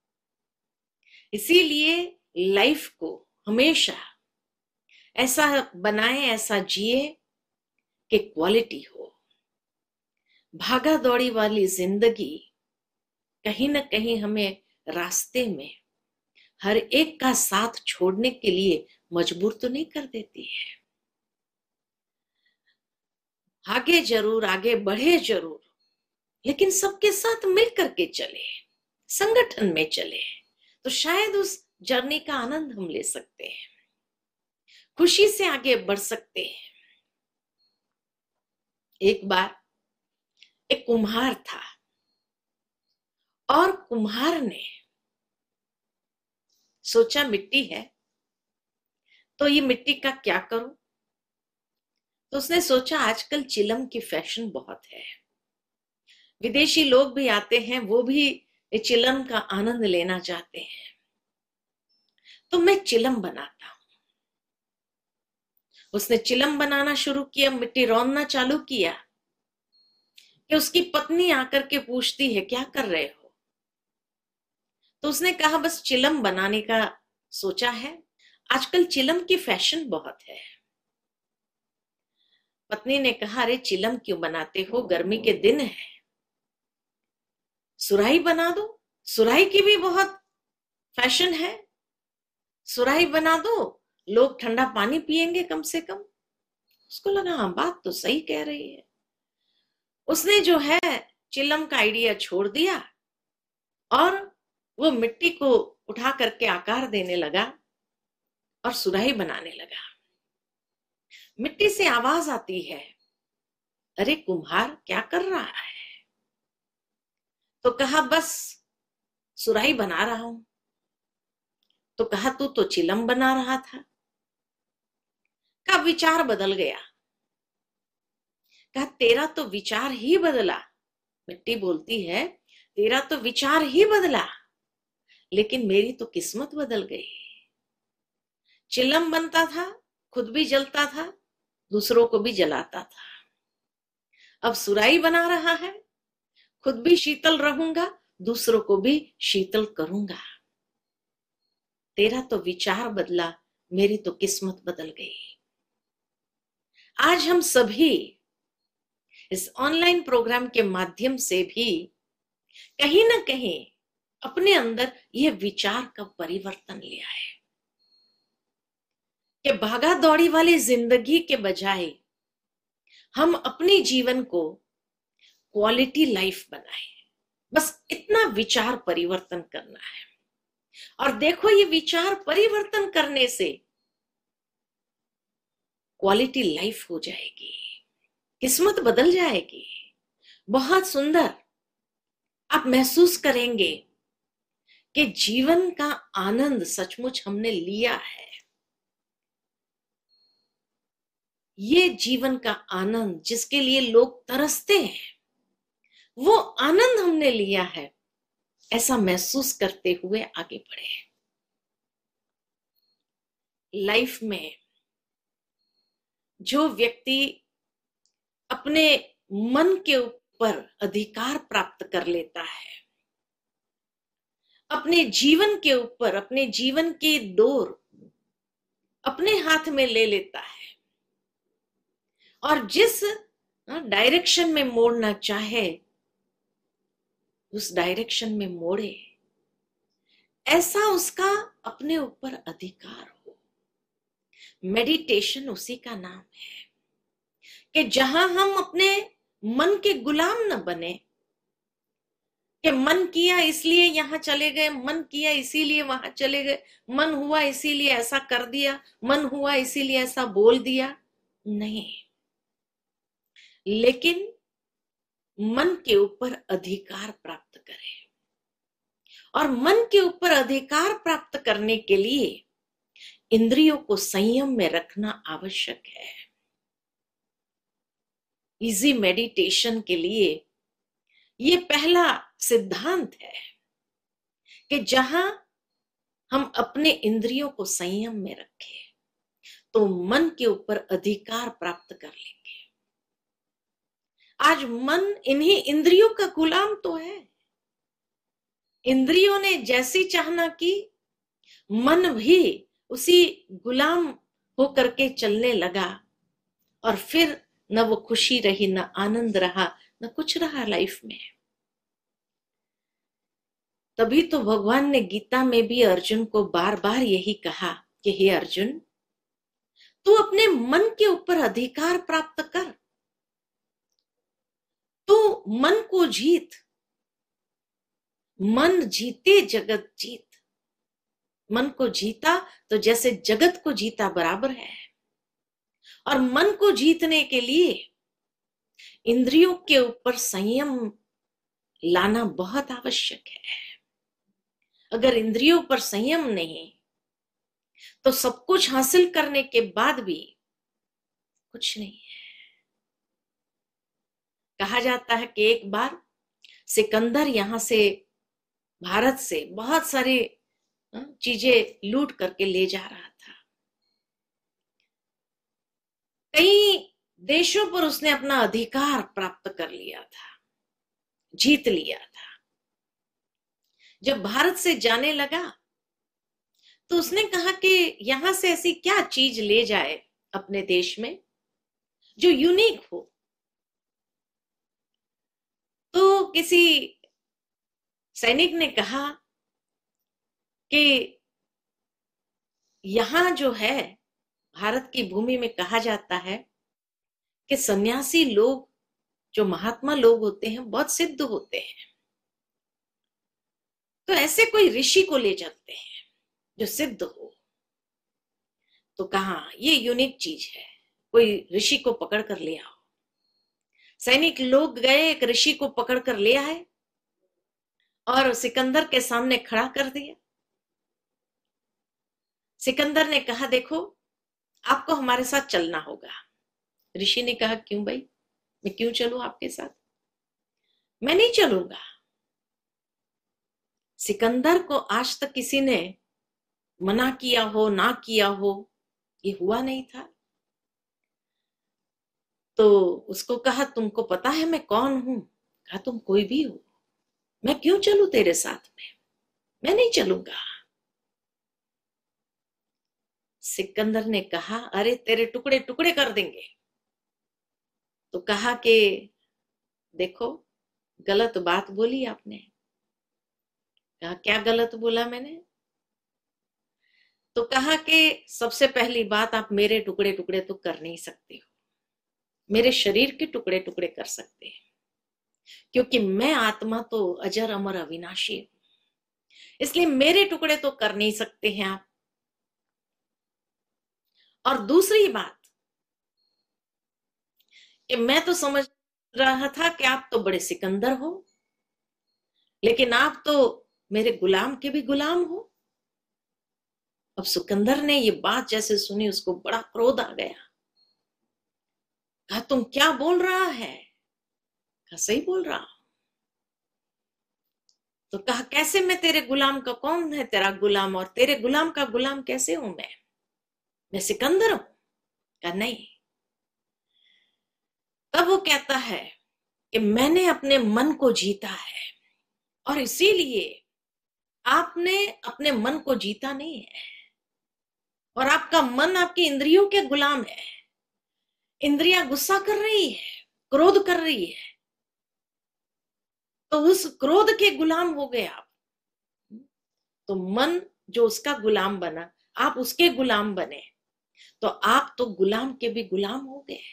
इसीलिए लाइफ को हमेशा ऐसा बनाए, ऐसा जिए कि क्वालिटी हो। भागा दौड़ी वाली जिंदगी कहीं ना कहीं हमें रास्ते में हर एक का साथ छोड़ने के लिए मजबूर तो नहीं कर देती है। आगे जरूर, आगे बढ़े जरूर, लेकिन सबके साथ मिल करके चले, संगठन में चले, तो शायद उस जर्नी का आनंद हम ले सकते हैं, खुशी से आगे बढ़ सकते हैं। एक बार एक कुम्हार था और कुम्हार ने सोचा मिट्टी है तो ये मिट्टी का क्या करूं। तो उसने सोचा आजकल चिलम की फैशन बहुत है, विदेशी लोग भी आते हैं, वो भी चिलम का आनंद लेना चाहते हैं, तो मैं चिलम बनाता हूं। उसने चिलम बनाना शुरू किया, मिट्टी रौंदना चालू किया कि उसकी पत्नी आकर के पूछती है क्या कर रहे हो। तो उसने कहा बस चिलम बनाने का सोचा है, आजकल चिलम की फैशन बहुत है। पत्नी ने कहा अरे चिलम क्यों बनाते हो, गर्मी के दिन है, सुराही बना दो, सुराही की भी बहुत फैशन है, सुराही बना दो, लोग ठंडा पानी पिएंगे कम से कम। उसको लगा हाँ बात तो सही कह रही है। उसने जो है चिलम का आइडिया छोड़ दिया और वो मिट्टी को उठा करके आकार देने लगा और सुराही बनाने लगा। मिट्टी से आवाज आती है अरे कुम्हार क्या कर रहा है। तो कहा बस सुराही बना रहा हूं। तो कहा तू तो चिलम बना रहा था। का विचार बदल गया। कहा तेरा तो विचार ही बदला। मिट्टी बोलती है तेरा तो विचार ही बदला, लेकिन मेरी तो किस्मत बदल गई। चिलम बनता था, खुद भी जलता था, दूसरों को भी जलाता था। अब सुराही बना रहा है, खुद भी शीतल रहूंगा, दूसरों को भी शीतल करूंगा। तेरा तो विचार बदला, मेरी तो किस्मत बदल गई। आज हम सभी इस ऑनलाइन प्रोग्राम के माध्यम से भी कहीं ना कहीं अपने अंदर यह विचार का परिवर्तन लिया है कि भागा दौड़ी वाली जिंदगी के बजाय हम अपने जीवन को क्वालिटी लाइफ बनाए। बस इतना विचार परिवर्तन करना है। और देखो ये विचार परिवर्तन करने से क्वालिटी लाइफ हो जाएगी, किस्मत बदल जाएगी। बहुत सुंदर आप महसूस करेंगे कि जीवन का आनंद सचमुच हमने लिया है। ये जीवन का आनंद जिसके लिए लोग तरसते हैं, वो आनंद हमने लिया है, ऐसा महसूस करते हुए आगे बढ़े। लाइफ में जो व्यक्ति अपने मन के ऊपर अधिकार प्राप्त कर लेता है, अपने जीवन के ऊपर अपने जीवन की डोर अपने हाथ में ले लेता है और जिस डायरेक्शन में मोड़ना चाहे उस डायरेक्शन में मोड़े, ऐसा उसका अपने ऊपर अधिकार हो। मेडिटेशन उसी का नाम है कि जहां हम अपने मन के गुलाम न बने कि मन किया इसलिए यहां चले गए, मन किया इसीलिए वहां चले गए, मन हुआ इसीलिए ऐसा कर दिया, मन हुआ इसीलिए ऐसा बोल दिया। नहीं, लेकिन मन के ऊपर अधिकार प्राप्त करें। और मन के ऊपर अधिकार प्राप्त करने के लिए इंद्रियों को संयम में रखना आवश्यक है। इजी मेडिटेशन के लिए ये पहला सिद्धांत है कि जहां हम अपने इंद्रियों को संयम में रखें तो मन के ऊपर अधिकार प्राप्त कर लेंगे। आज मन इन्हीं इंद्रियों का गुलाम तो है। इंद्रियों ने जैसी चाहना की, मन भी उसी गुलाम होकर के चलने लगा और फिर न वो खुशी रही, न आनंद रहा, न कुछ रहा लाइफ में। तभी तो भगवान ने गीता में भी अर्जुन को बार बार यही कहा कि हे अर्जुन, तू अपने मन के ऊपर अधिकार प्राप्त कर, तू मन को जीत। मन जीते जगत जीत। मन को जीता तो जैसे जगत को जीता बराबर है। और मन को जीतने के लिए इंद्रियों के ऊपर संयम लाना बहुत आवश्यक है। अगर इंद्रियों पर संयम नहीं तो सब कुछ हासिल करने के बाद भी कुछ नहीं है। कहा जाता है कि एक बार सिकंदर यहां से भारत से बहुत सारी चीजें लूट करके ले जा रहा था। कई देशों पर उसने अपना अधिकार प्राप्त कर लिया था, जीत लिया था। जब भारत से जाने लगा तो उसने कहा कि यहां से ऐसी क्या चीज ले जाए अपने देश में जो यूनिक हो। तो किसी सैनिक ने कहा कि यहां जो है भारत की भूमि में कहा जाता है कि सन्यासी लोग जो महात्मा लोग होते हैं बहुत सिद्ध होते हैं, तो ऐसे कोई ऋषि को ले जाते हैं जो सिद्ध हो। तो कहा ये यूनिक चीज है, कोई ऋषि को पकड़ कर ले आओ। सैनिक लोग गए, एक ऋषि को पकड़ कर ले आए और सिकंदर के सामने खड़ा कर दिया। सिकंदर ने कहा देखो आपको हमारे साथ चलना होगा। ऋषि ने कहा क्यों भाई, मैं क्यों चलूं आपके साथ? मैं नहीं चलूंगा। सिकंदर को आज तक किसी ने मना किया हो, ना किया हो, ये हुआ नहीं था। तो उसको कहा तुमको पता है मैं कौन हूं? कहा तुम कोई भी हो, मैं क्यों चलूं तेरे साथ में? मैं नहीं चलूंगा। सिकंदर ने कहा अरे तेरे टुकड़े टुकड़े कर देंगे। तो कहा कि देखो गलत बात बोली आपने। कहा क्या गलत बोला मैंने? तो कहा कि सबसे पहली बात आप मेरे टुकड़े टुकड़े तो कर नहीं सकते हो, मेरे शरीर के टुकड़े टुकड़े कर सकते हैं क्योंकि मैं आत्मा तो अजर अमर अविनाशी हूं, इसलिए मेरे टुकड़े तो कर नहीं सकते हैं आप। और दूसरी बात कि मैं तो समझ रहा था कि आप तो बड़े सिकंदर हो, लेकिन आप तो मेरे गुलाम के भी गुलाम हो। अब सिकंदर ने ये बात जैसे सुनी उसको बड़ा क्रोध आ गया। कहा तुम क्या बोल रहा है? कहा सही बोल रहा। तो कहा कैसे मैं तेरे गुलाम का, कौन है तेरा गुलाम और तेरे गुलाम का गुलाम कैसे हूं मैं? मैं सिकंदर हूं? कहा नहीं। तब वो कहता है कि मैंने अपने मन को जीता है और इसीलिए आपने अपने मन को जीता नहीं है, और आपका मन आपकी इंद्रियों के गुलाम है। इंद्रियां गुस्सा कर रही है, क्रोध कर रही है, तो उस क्रोध के गुलाम हो गए आप। तो मन जो उसका गुलाम बना, आप उसके गुलाम बने, तो आप तो गुलाम के भी गुलाम हो गए।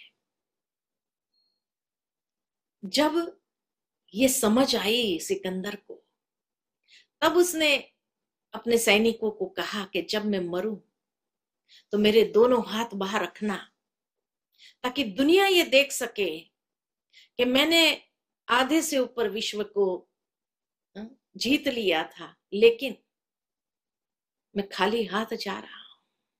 जब ये समझ आई सिकंदर को, तब उसने अपने सैनिकों को कहा कि जब मैं मरूं तो मेरे दोनों हाथ बाहर रखना, ताकि दुनिया ये देख सके कि मैंने आधे से ऊपर विश्व को जीत लिया था, लेकिन मैं खाली हाथ जा रहा हूं।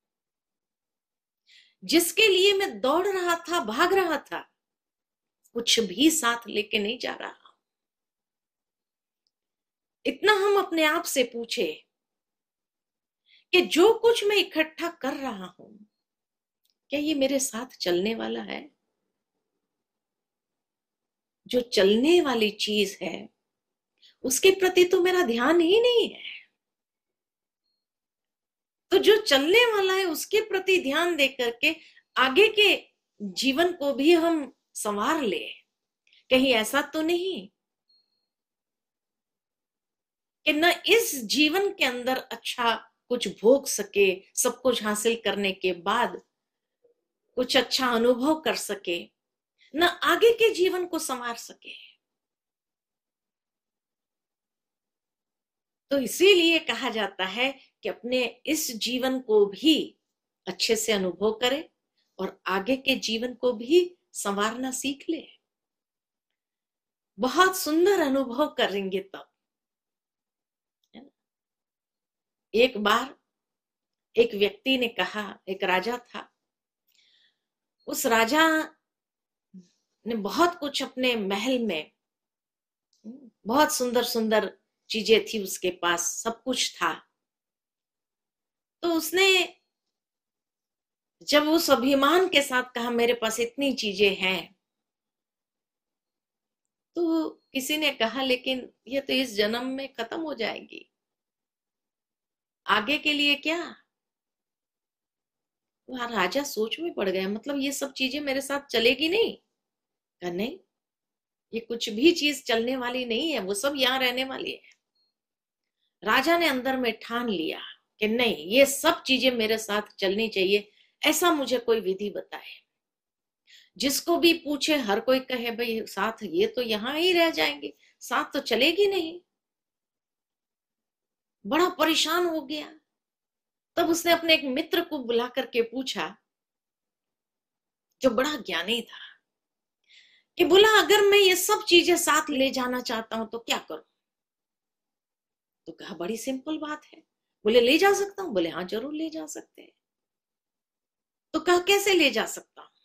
जिसके लिए मैं दौड़ रहा था, भाग रहा था, कुछ भी साथ लेके नहीं जा रहा। इतना हम अपने आप से पूछे कि जो कुछ मैं इकट्ठा कर रहा हूं, क्या ये मेरे साथ चलने वाला है? जो चलने वाली चीज है उसके प्रति तो मेरा ध्यान ही नहीं है। तो जो चलने वाला है उसके प्रति ध्यान दे करके आगे के जीवन को भी हम संवार ले। कहीं ऐसा तो नहीं कि न इस जीवन के अंदर अच्छा कुछ भोग सके, सब कुछ हासिल करने के बाद कुछ अच्छा अनुभव कर सके, न आगे के जीवन को संवार सके। तो इसीलिए कहा जाता है कि अपने इस जीवन को भी अच्छे से अनुभव करे और आगे के जीवन को भी संवारना सीख ले। बहुत सुंदर अनुभव करेंगे तब। एक बार एक व्यक्ति ने कहा, एक राजा था, उस राजा ने बहुत कुछ अपने महल में, बहुत सुंदर सुंदर चीजें थी उसके पास, सब कुछ था। तो उसने जब उस अभिमान के साथ कहा मेरे पास इतनी चीजें हैं, तो किसी ने कहा लेकिन ये तो इस जन्म में खत्म हो जाएगी, आगे के लिए क्या? वह राजा सोच में पड़ गया, मतलब ये सब चीजें मेरे साथ चलेगी नहीं? कहा नहीं, ये कुछ भी चीज चलने वाली नहीं है, वो सब यहां रहने वाली है। राजा ने अंदर में ठान लिया कि नहीं, ये सब चीजें मेरे साथ चलनी चाहिए, ऐसा मुझे कोई विधि बताए। जिसको भी पूछे हर कोई कहे भाई साथ ये तो यहां ही रह जाएंगे, साथ तो चलेगी नहीं। बड़ा परेशान हो गया। तब उसने अपने एक मित्र को बुला करके पूछा, जो बड़ा ज्ञानी था, कि बोला अगर मैं ये सब चीजें साथ ले जाना चाहता हूं तो क्या करूं? तो कहा बड़ी सिंपल बात है। बोले ले जा सकता हूं? बोले हाँ जरूर ले जा सकते हैं। तो कहा कैसे ले जा सकता हूं?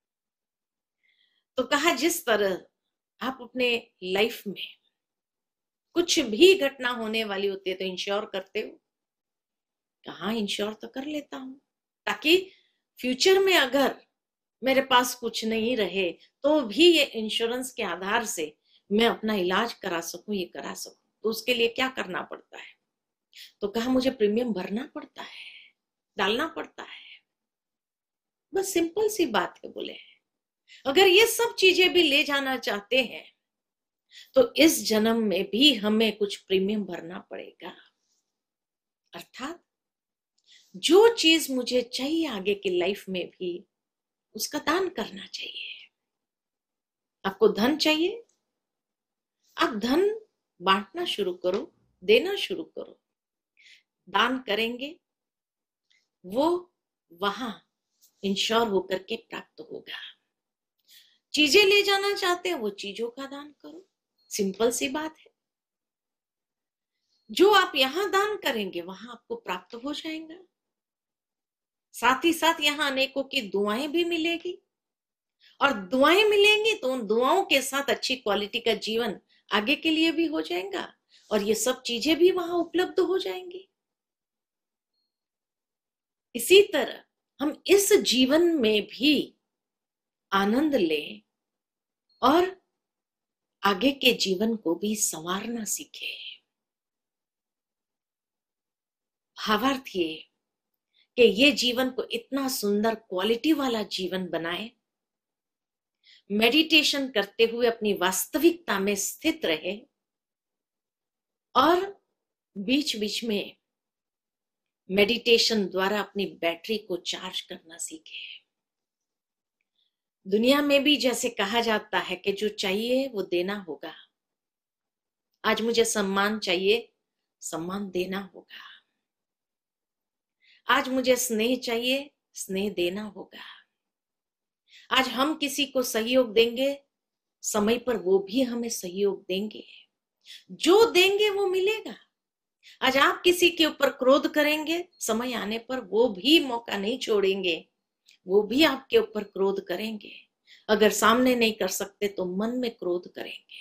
तो कहा जिस तरह आप अपने लाइफ में कुछ भी घटना होने वाली होती है तो इंश्योर करते हो। कहा इंश्योर तो कर लेता हूं, ताकि फ्यूचर में अगर मेरे पास कुछ नहीं रहे तो भी ये इंश्योरेंस के आधार से मैं अपना इलाज करा सकूं, ये करा सकूं। तो उसके लिए क्या करना पड़ता है? तो कहा मुझे प्रीमियम भरना पड़ता है, डालना पड़ता है। बस सिंपल सी बात है। बोले अगर ये सब चीजें भी ले जाना चाहते हैं तो इस जन्म में भी हमें कुछ प्रीमियम भरना पड़ेगा। अर्थात जो चीज मुझे चाहिए आगे की लाइफ में भी, उसका दान करना चाहिए। आपको धन चाहिए, आप धन बांटना शुरू करो, देना शुरू करो। दान करेंगे वो वहां इंश्योर होकर के प्राप्त होगा। चीजें ले जाना चाहते हैं वो चीजों का दान करो, सिंपल सी बात है। जो आप यहां दान करेंगे वहां आपको प्राप्त हो जाएगा। साथ ही साथ यहां अनेकों की दुआएं भी मिलेगी, और दुआएं मिलेंगी तो उन दुआओं के साथ अच्छी क्वालिटी का जीवन आगे के लिए भी हो जाएगा, और ये सब चीजें भी वहां उपलब्ध हो जाएंगी। इसी तरह हम इस जीवन में भी आनंद लें और आगे के जीवन को भी संवारना सीखें। भावार्थ ये कि ये जीवन को इतना सुंदर क्वालिटी वाला जीवन बनाए, मेडिटेशन करते हुए अपनी वास्तविकता में स्थित रहे, और बीच बीच में मेडिटेशन द्वारा अपनी बैटरी को चार्ज करना सीखे। दुनिया में भी जैसे कहा जाता है कि जो चाहिए वो देना होगा। आज मुझे सम्मान चाहिए, सम्मान देना होगा। आज मुझे स्नेह चाहिए, स्नेह देना होगा। आज हम किसी को सहयोग देंगे, समय पर वो भी हमें सहयोग देंगे। जो देंगे वो मिलेगा। आज आप किसी के ऊपर क्रोध करेंगे, समय आने पर वो भी मौका नहीं छोड़ेंगे, वो भी आपके ऊपर क्रोध करेंगे। अगर सामने नहीं कर सकते तो मन में क्रोध करेंगे।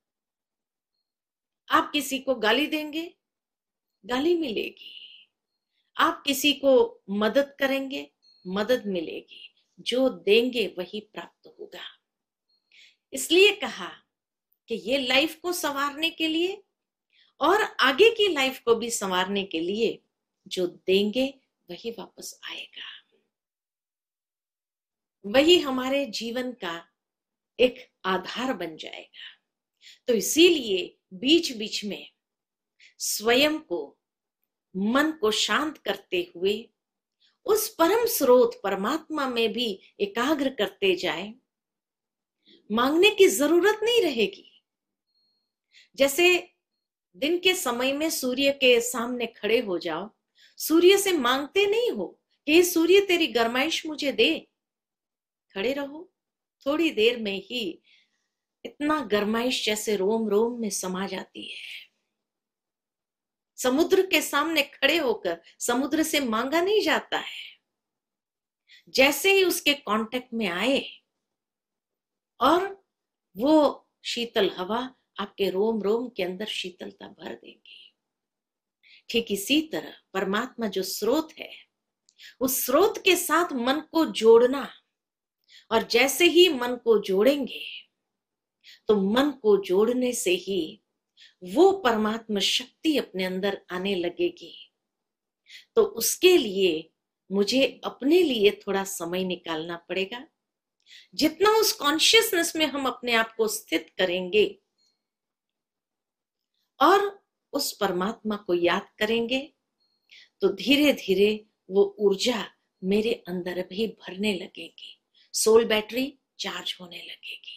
आप किसी को गाली देंगे, गाली मिलेगी। आप किसी को मदद करेंगे, मदद मिलेगी। जो देंगे वही प्राप्त होगा। इसलिए कहा कि ये लाइफ को संवारने के लिए और आगे की लाइफ को भी संवारने के लिए जो देंगे वही वापस आएगा। वही हमारे जीवन का एक आधार बन जाएगा। तो इसीलिए बीच बीच में स्वयं को, मन को शांत करते हुए उस परम स्रोत परमात्मा में भी एकाग्र करते जाए। मांगने की जरूरत नहीं रहेगी। जैसे दिन के समय में सूर्य के सामने खड़े हो जाओ, सूर्य से मांगते नहीं हो कि सूर्य तेरी गरमाइश मुझे दे। खड़े रहो, थोड़ी देर में ही इतना गरमाइश जैसे रोम रोम में समा जाती है। समुद्र के सामने खड़े होकर समुद्र से मांगा नहीं जाता है। जैसे ही उसके कांटेक्ट में आए और वो शीतल हवा आपके रोम रोम के अंदर शीतलता भर देगी। ठीक इसी तरह परमात्मा जो स्रोत है, उस स्रोत के साथ मन को जोड़ना, और जैसे ही मन को जोड़ेंगे तो मन को जोड़ने से ही वो परमात्मा शक्ति अपने अंदर आने लगेगी। तो उसके लिए मुझे अपने लिए थोड़ा समय निकालना पड़ेगा। जितना उस कॉन्शियसनेस में हम अपने आप को स्थित करेंगे और उस परमात्मा को याद करेंगे, तो धीरे धीरे वो ऊर्जा मेरे अंदर भी भरने लगेगी। सोल बैटरी चार्ज होने लगेगी।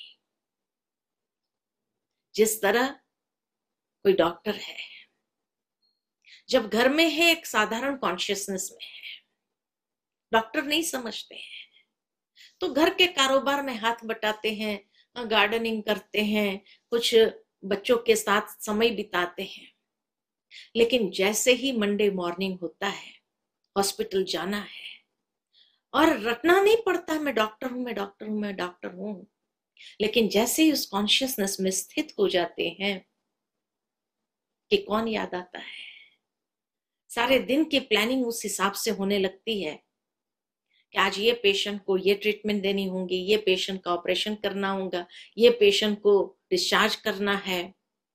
जिस तरह कोई डॉक्टर है, जब घर में है एक साधारण कॉन्शियसनेस में है, डॉक्टर नहीं समझते हैं तो घर के कारोबार में हाथ बटाते हैं, गार्डनिंग करते हैं, कुछ बच्चों के साथ समय बिताते हैं। लेकिन जैसे ही मंडे मॉर्निंग होता है, हॉस्पिटल जाना है और रटना नहीं पड़ता मैं डॉक्टर हूं, मैं डॉक्टर हूं, मैं डॉक्टर हूं। लेकिन जैसे ही उस कॉन्शियसनेस में स्थित हो जाते हैं कि कौन याद आता है, सारे दिन की प्लानिंग उस हिसाब से होने लगती है कि आज ये पेशेंट को ये ट्रीटमेंट देनी होगी, ये पेशेंट का ऑपरेशन करना होगा, ये पेशेंट को डिस्चार्ज करना है।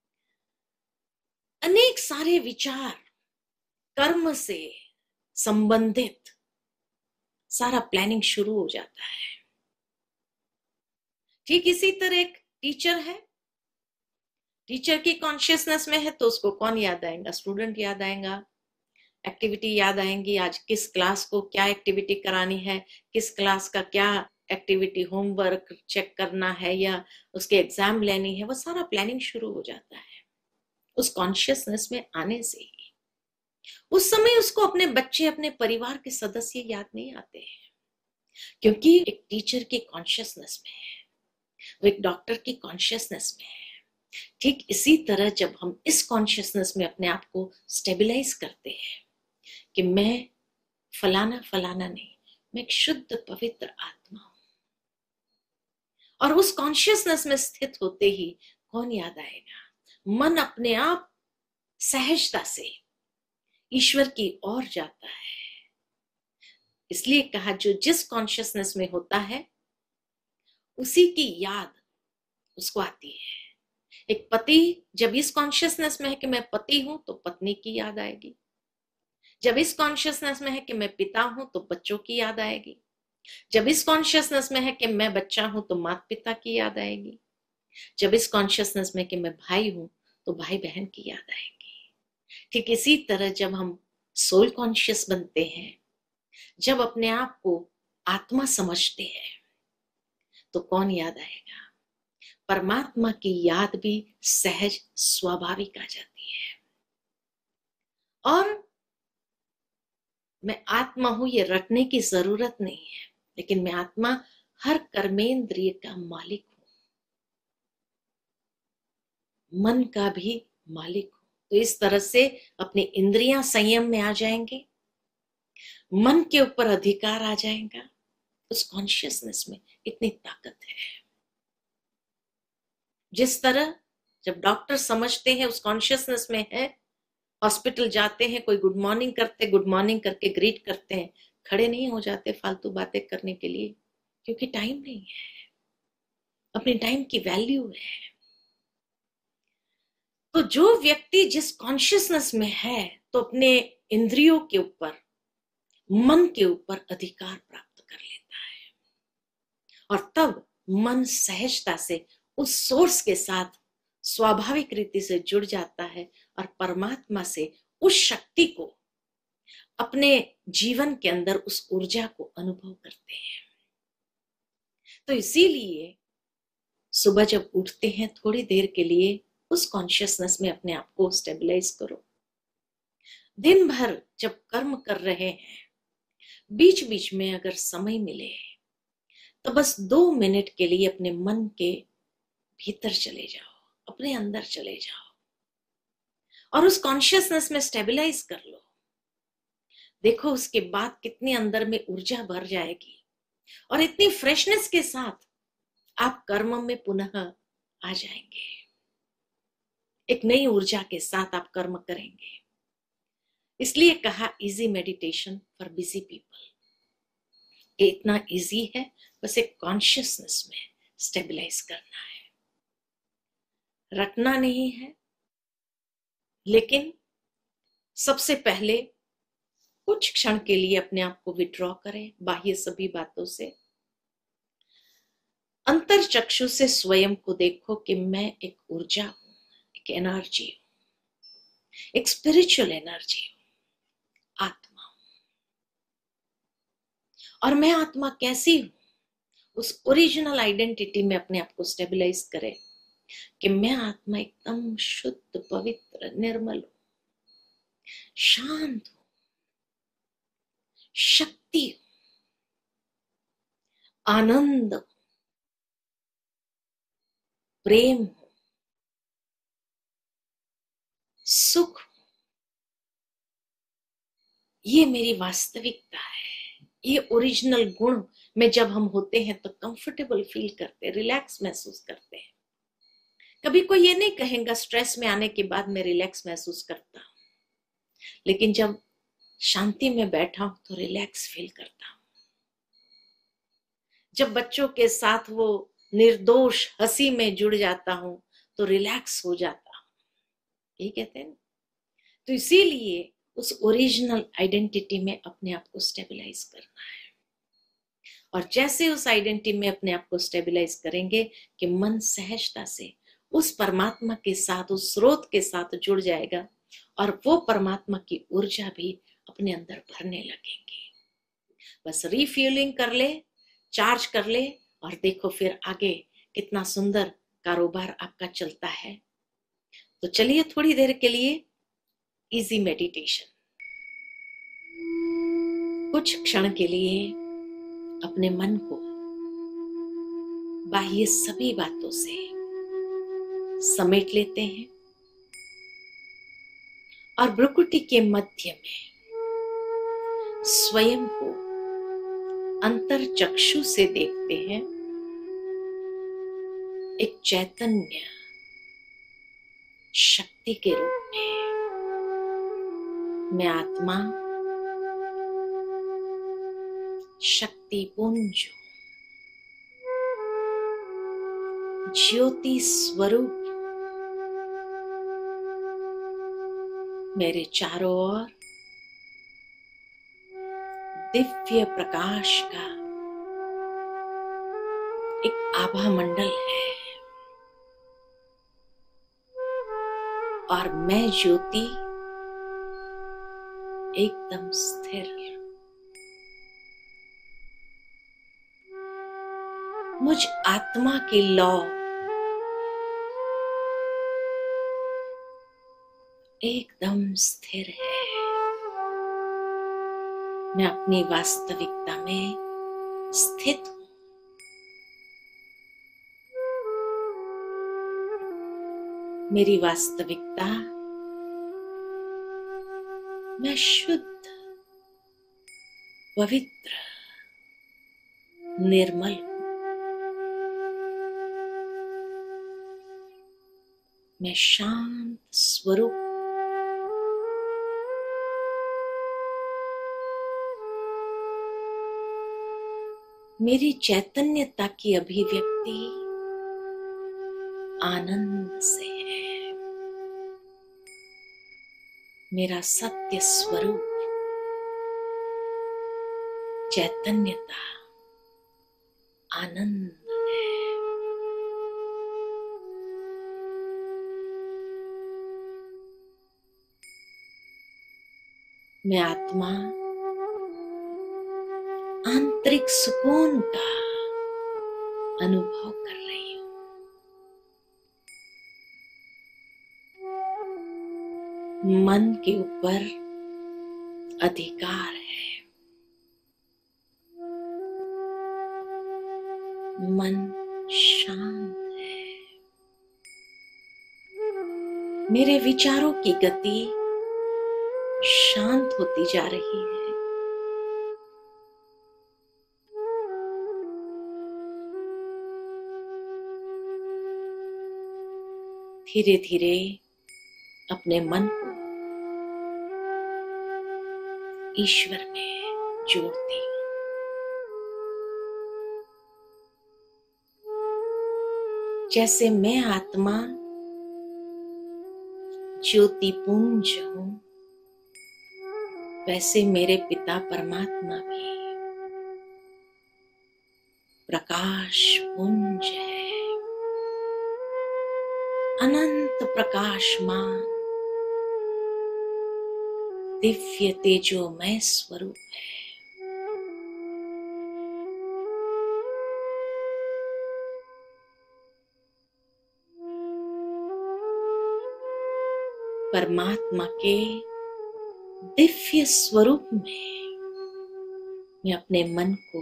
अनेक सारे विचार, कर्म से संबंधित सारा प्लानिंग शुरू हो जाता है। ठीक इसी तरह एक टीचर है, टीचर की कॉन्शियसनेस में है तो उसको कौन याद आएगा? स्टूडेंट याद आएगा, एक्टिविटी याद आएंगी। आज किस क्लास को क्या एक्टिविटी करानी है, किस क्लास का क्या एक्टिविटी होमवर्क चेक करना है या उसके एग्जाम लेनी है, वो सारा प्लानिंग शुरू हो जाता है उस कॉन्शियसनेस में आने से ही। उस समय उसको अपने बच्चे, अपने परिवार के सदस्य याद नहीं आते हैं, क्योंकि एक टीचर की कॉन्शियसनेस में है। वो एक डॉक्टर की कॉन्शियसनेस में है। ठीक इसी तरह जब हम इस कॉन्शियसनेस में अपने आप को स्टेबलाइज करते हैं कि मैं फलाना फलाना नहीं, मैं एक शुद्ध पवित्र आत्मा हूं, और उस कॉन्शियसनेस में स्थित होते ही कौन याद आएगा? मन अपने आप सहजता से ईश्वर की ओर जाता है। इसलिए कहा जो जिस कॉन्शियसनेस में होता है उसी की याद उसको आती है। एक पति जब इस कॉन्शियसनेस में है कि मैं पति हूं तो पत्नी की याद आएगी। जब इस कॉन्शियसनेस में है कि मैं पिता हूं तो बच्चों की याद आएगी। जब इस कॉन्शियसनेस में है कि मैं बच्चा हूं तो माता पिता की याद आएगी। जब इस कॉन्शियसनेस में कि मैं भाई हूं तो भाई बहन की याद आएगी। ठीक इसी तरह जब हम सोल कॉन्शियस बनते हैं, जब अपने आप को आत्मा समझते हैं, तो कौन याद आएगा? परमात्मा की याद भी सहज स्वाभाविक आ जाती है। और मैं आत्मा हूं ये रटने की जरूरत नहीं है, लेकिन मैं आत्मा हर कर्मेंद्रिय का मालिक हूं, मन का भी मालिक हूं। तो इस तरह से अपनी इंद्रियां संयम में आ जाएंगे, मन के ऊपर अधिकार आ जाएगा। उस कॉन्शियसनेस में इतनी ताकत है। जिस तरह जब डॉक्टर समझते हैं उस कॉन्शियसनेस में है, हॉस्पिटल जाते हैं, कोई गुड मॉर्निंग करते, गुड मॉर्निंग करके ग्रीट करते हैं, खड़े नहीं हो जाते फालतू बातें करने के लिए, क्योंकि टाइम नहीं है, अपने टाइम की वैल्यू है। तो जो व्यक्ति जिस कॉन्शियसनेस में है तो अपने इंद्रियों के ऊपर, मन के ऊपर अधिकार प्राप्त कर लेता है, और तब मन सहजता से उस सोर्स के साथ स्वाभाविक रीति से जुड़ जाता है और परमात्मा से उस शक्ति को, अपने जीवन के अंदर उस ऊर्जा को अनुभव करते हैं। तो इसीलिए सुबह जब उठते हैं थोड़ी देर के लिए उस कॉन्शियसनेस में अपने आप को स्टेबलाइज करो। दिन भर जब कर्म कर रहे हैं, बीच बीच में अगर समय मिले तो बस दो मिनट के लिए अपने मन के भीतर चले जाओ, अपने अंदर चले जाओ और उस कॉन्शियसनेस में स्टेबलाइज कर लो। देखो उसके बाद कितनी अंदर में ऊर्जा भर जाएगी और इतनी फ्रेशनेस के साथ आप कर्म में पुनः आ जाएंगे। एक नई ऊर्जा के साथ आप कर्म करेंगे। इसलिए कहा easy meditation for busy people. ये इतना इजी है, बस एक कॉन्शियसनेस में स्टेबलाइज करना है, रटना नहीं है। लेकिन सबसे पहले कुछ क्षण के लिए अपने आप को विड्रॉ करें बाह्य सभी बातों से। अंतर चक्षु से स्वयं को देखो कि मैं एक ऊर्जा हूं, एक एनर्जी हूं, एक स्पिरिचुअल एनर्जी हूं, आत्मा हूं। और मैं आत्मा कैसी हूं, उस ओरिजिनल आइडेंटिटी में अपने आप को स्टेबलाइज करें कि मैं आत्मा एकदम शुद्ध, पवित्र, निर्मल हूं, शांत हूं, शक्ति हूं, आनंद हूं, प्रेम हूं, सुख हूं। ये मेरी वास्तविकता है। ये ओरिजिनल गुण में जब हम होते हैं तो कंफर्टेबल फील करते हैं, रिलैक्स महसूस करते हैं। कभी कोई ये नहीं कहेगा स्ट्रेस में आने के बाद मैं रिलैक्स महसूस करता हूं, लेकिन जब शांति में बैठा हूं तो रिलैक्स फील करता हूं। जब बच्चों के साथ वो निर्दोष हंसी में जुड़ जाता हूं तो रिलैक्स हो जाता हूं। यही कहते हैं ना। तो इसीलिए उस ओरिजिनल आइडेंटिटी में अपने आप को स्टेबलाइज करना है। और जैसे उस आइडेंटिटी में अपने आप को स्टेबलाइज करेंगे कि मन सहजता से उस परमात्मा के साथ, उस स्रोत के साथ जुड़ जाएगा और वो परमात्मा की ऊर्जा भी अपने अंदर भरने लगेंगी। बस रिफ्यूलिंग कर ले, चार्ज कर ले और देखो फिर आगे कितना सुंदर कारोबार आपका चलता है। तो चलिए थोड़ी देर के लिए इजी मेडिटेशन, कुछ क्षण के लिए अपने मन को बाह्य सभी बातों से समेट लेते हैं और भ्रुकुटी के मध्य में स्वयं को अंतर चक्षु से देखते हैं, एक चैतन्य शक्ति के रूप में। मैं आत्मा शक्ति पुंज हूं, ज्योति स्वरूप। मेरे चारों ओर दिव्य प्रकाश का एक आभा मंडल है और मैं ज्योति एकदम स्थिर। मुझ आत्मा की लौ एकदम स्थिर है। मैं अपनी वास्तविकता में स्थित हूं। मेरी वास्तविकता, मैं शुद्ध, पवित्र, निर्मल हूं। मैं शांत स्वरूप। मेरी चैतन्यता की अभिव्यक्ति आनंद से है। मेरा सत्य स्वरूप चैतन्यता, आनंद है। मैं आत्मा आंतरिक सुकून का अनुभव कर रही हूं। मन के ऊपर अधिकार है। मन शांत है। मेरे विचारों की गति शांत होती जा रही है। धीरे धीरे अपने मन को ईश्वर में जोड़ती हूं। जैसे मैं आत्मा ज्योति पुंज हूं, वैसे मेरे पिता परमात्मा भी प्रकाश पुंज है, अनंत प्रकाशमान दिव्य तेजोमय स्वरूप है। परमात्मा के दिव्य स्वरूप में मैं अपने मन को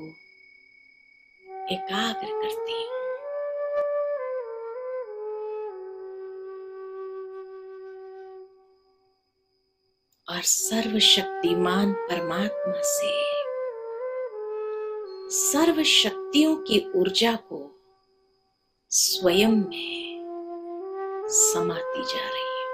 एकाग्र करती हूं। और सर्वशक्तिमान परमात्मा से सर्व शक्तियों की ऊर्जा को स्वयं में समाती जा रही है।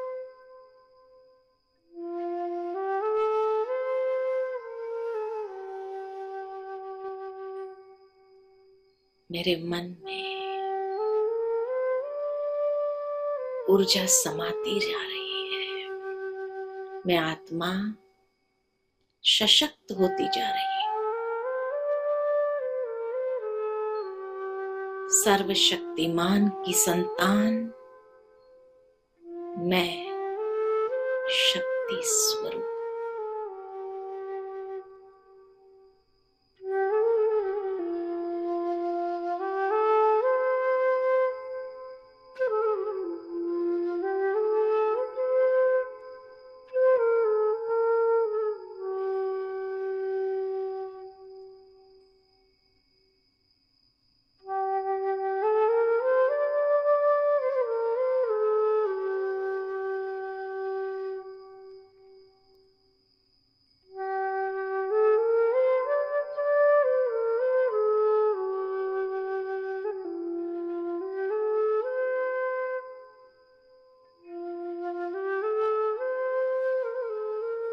मेरे मन में ऊर्जा समाती जा रही है। मैं आत्मा सशक्त होती जा रही हूं। सर्वशक्तिमान की संतान मैं शक्ति स्वरूप।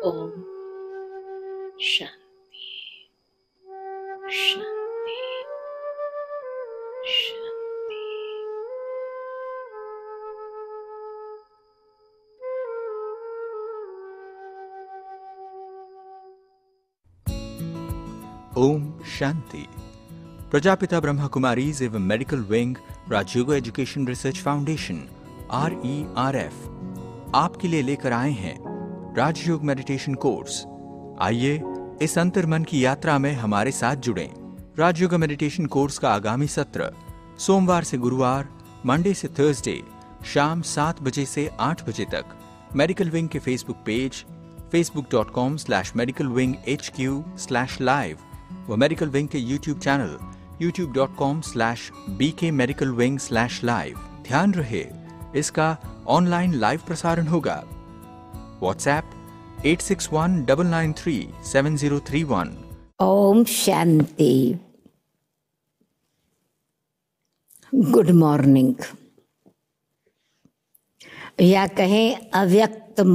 ओम शांति शांति शांति। ओम शांति। प्रजापिता ब्रह्मा कुमारीज एवं medical wing Rajyoga education research foundation R E R F आपके लिए लेकर आए हैं राजयोग मेडिटेशन कोर्स। आइए इस अंतर्मन की यात्रा में हमारे साथ जुड़ें। राजयोग मेडिटेशन कोर्स का आगामी सत्र सोमवार से गुरुवार, मंडे से थर्सडे शाम सात बजे से आठ बजे तक मेडिकल विंग के Facebook page Facebook dot com slash medical wing H Q slash live व मेडिकल विंग के YouTube channel YouTube dot com slash B K medical wing slash live. ध्यान रहे, इसका ऑनलाइन लाइव प्रसारण होगा। WhatsApp eight six one nine nine three seven zero three one. ओम शांति। Good morning, या कहें अव्यक्त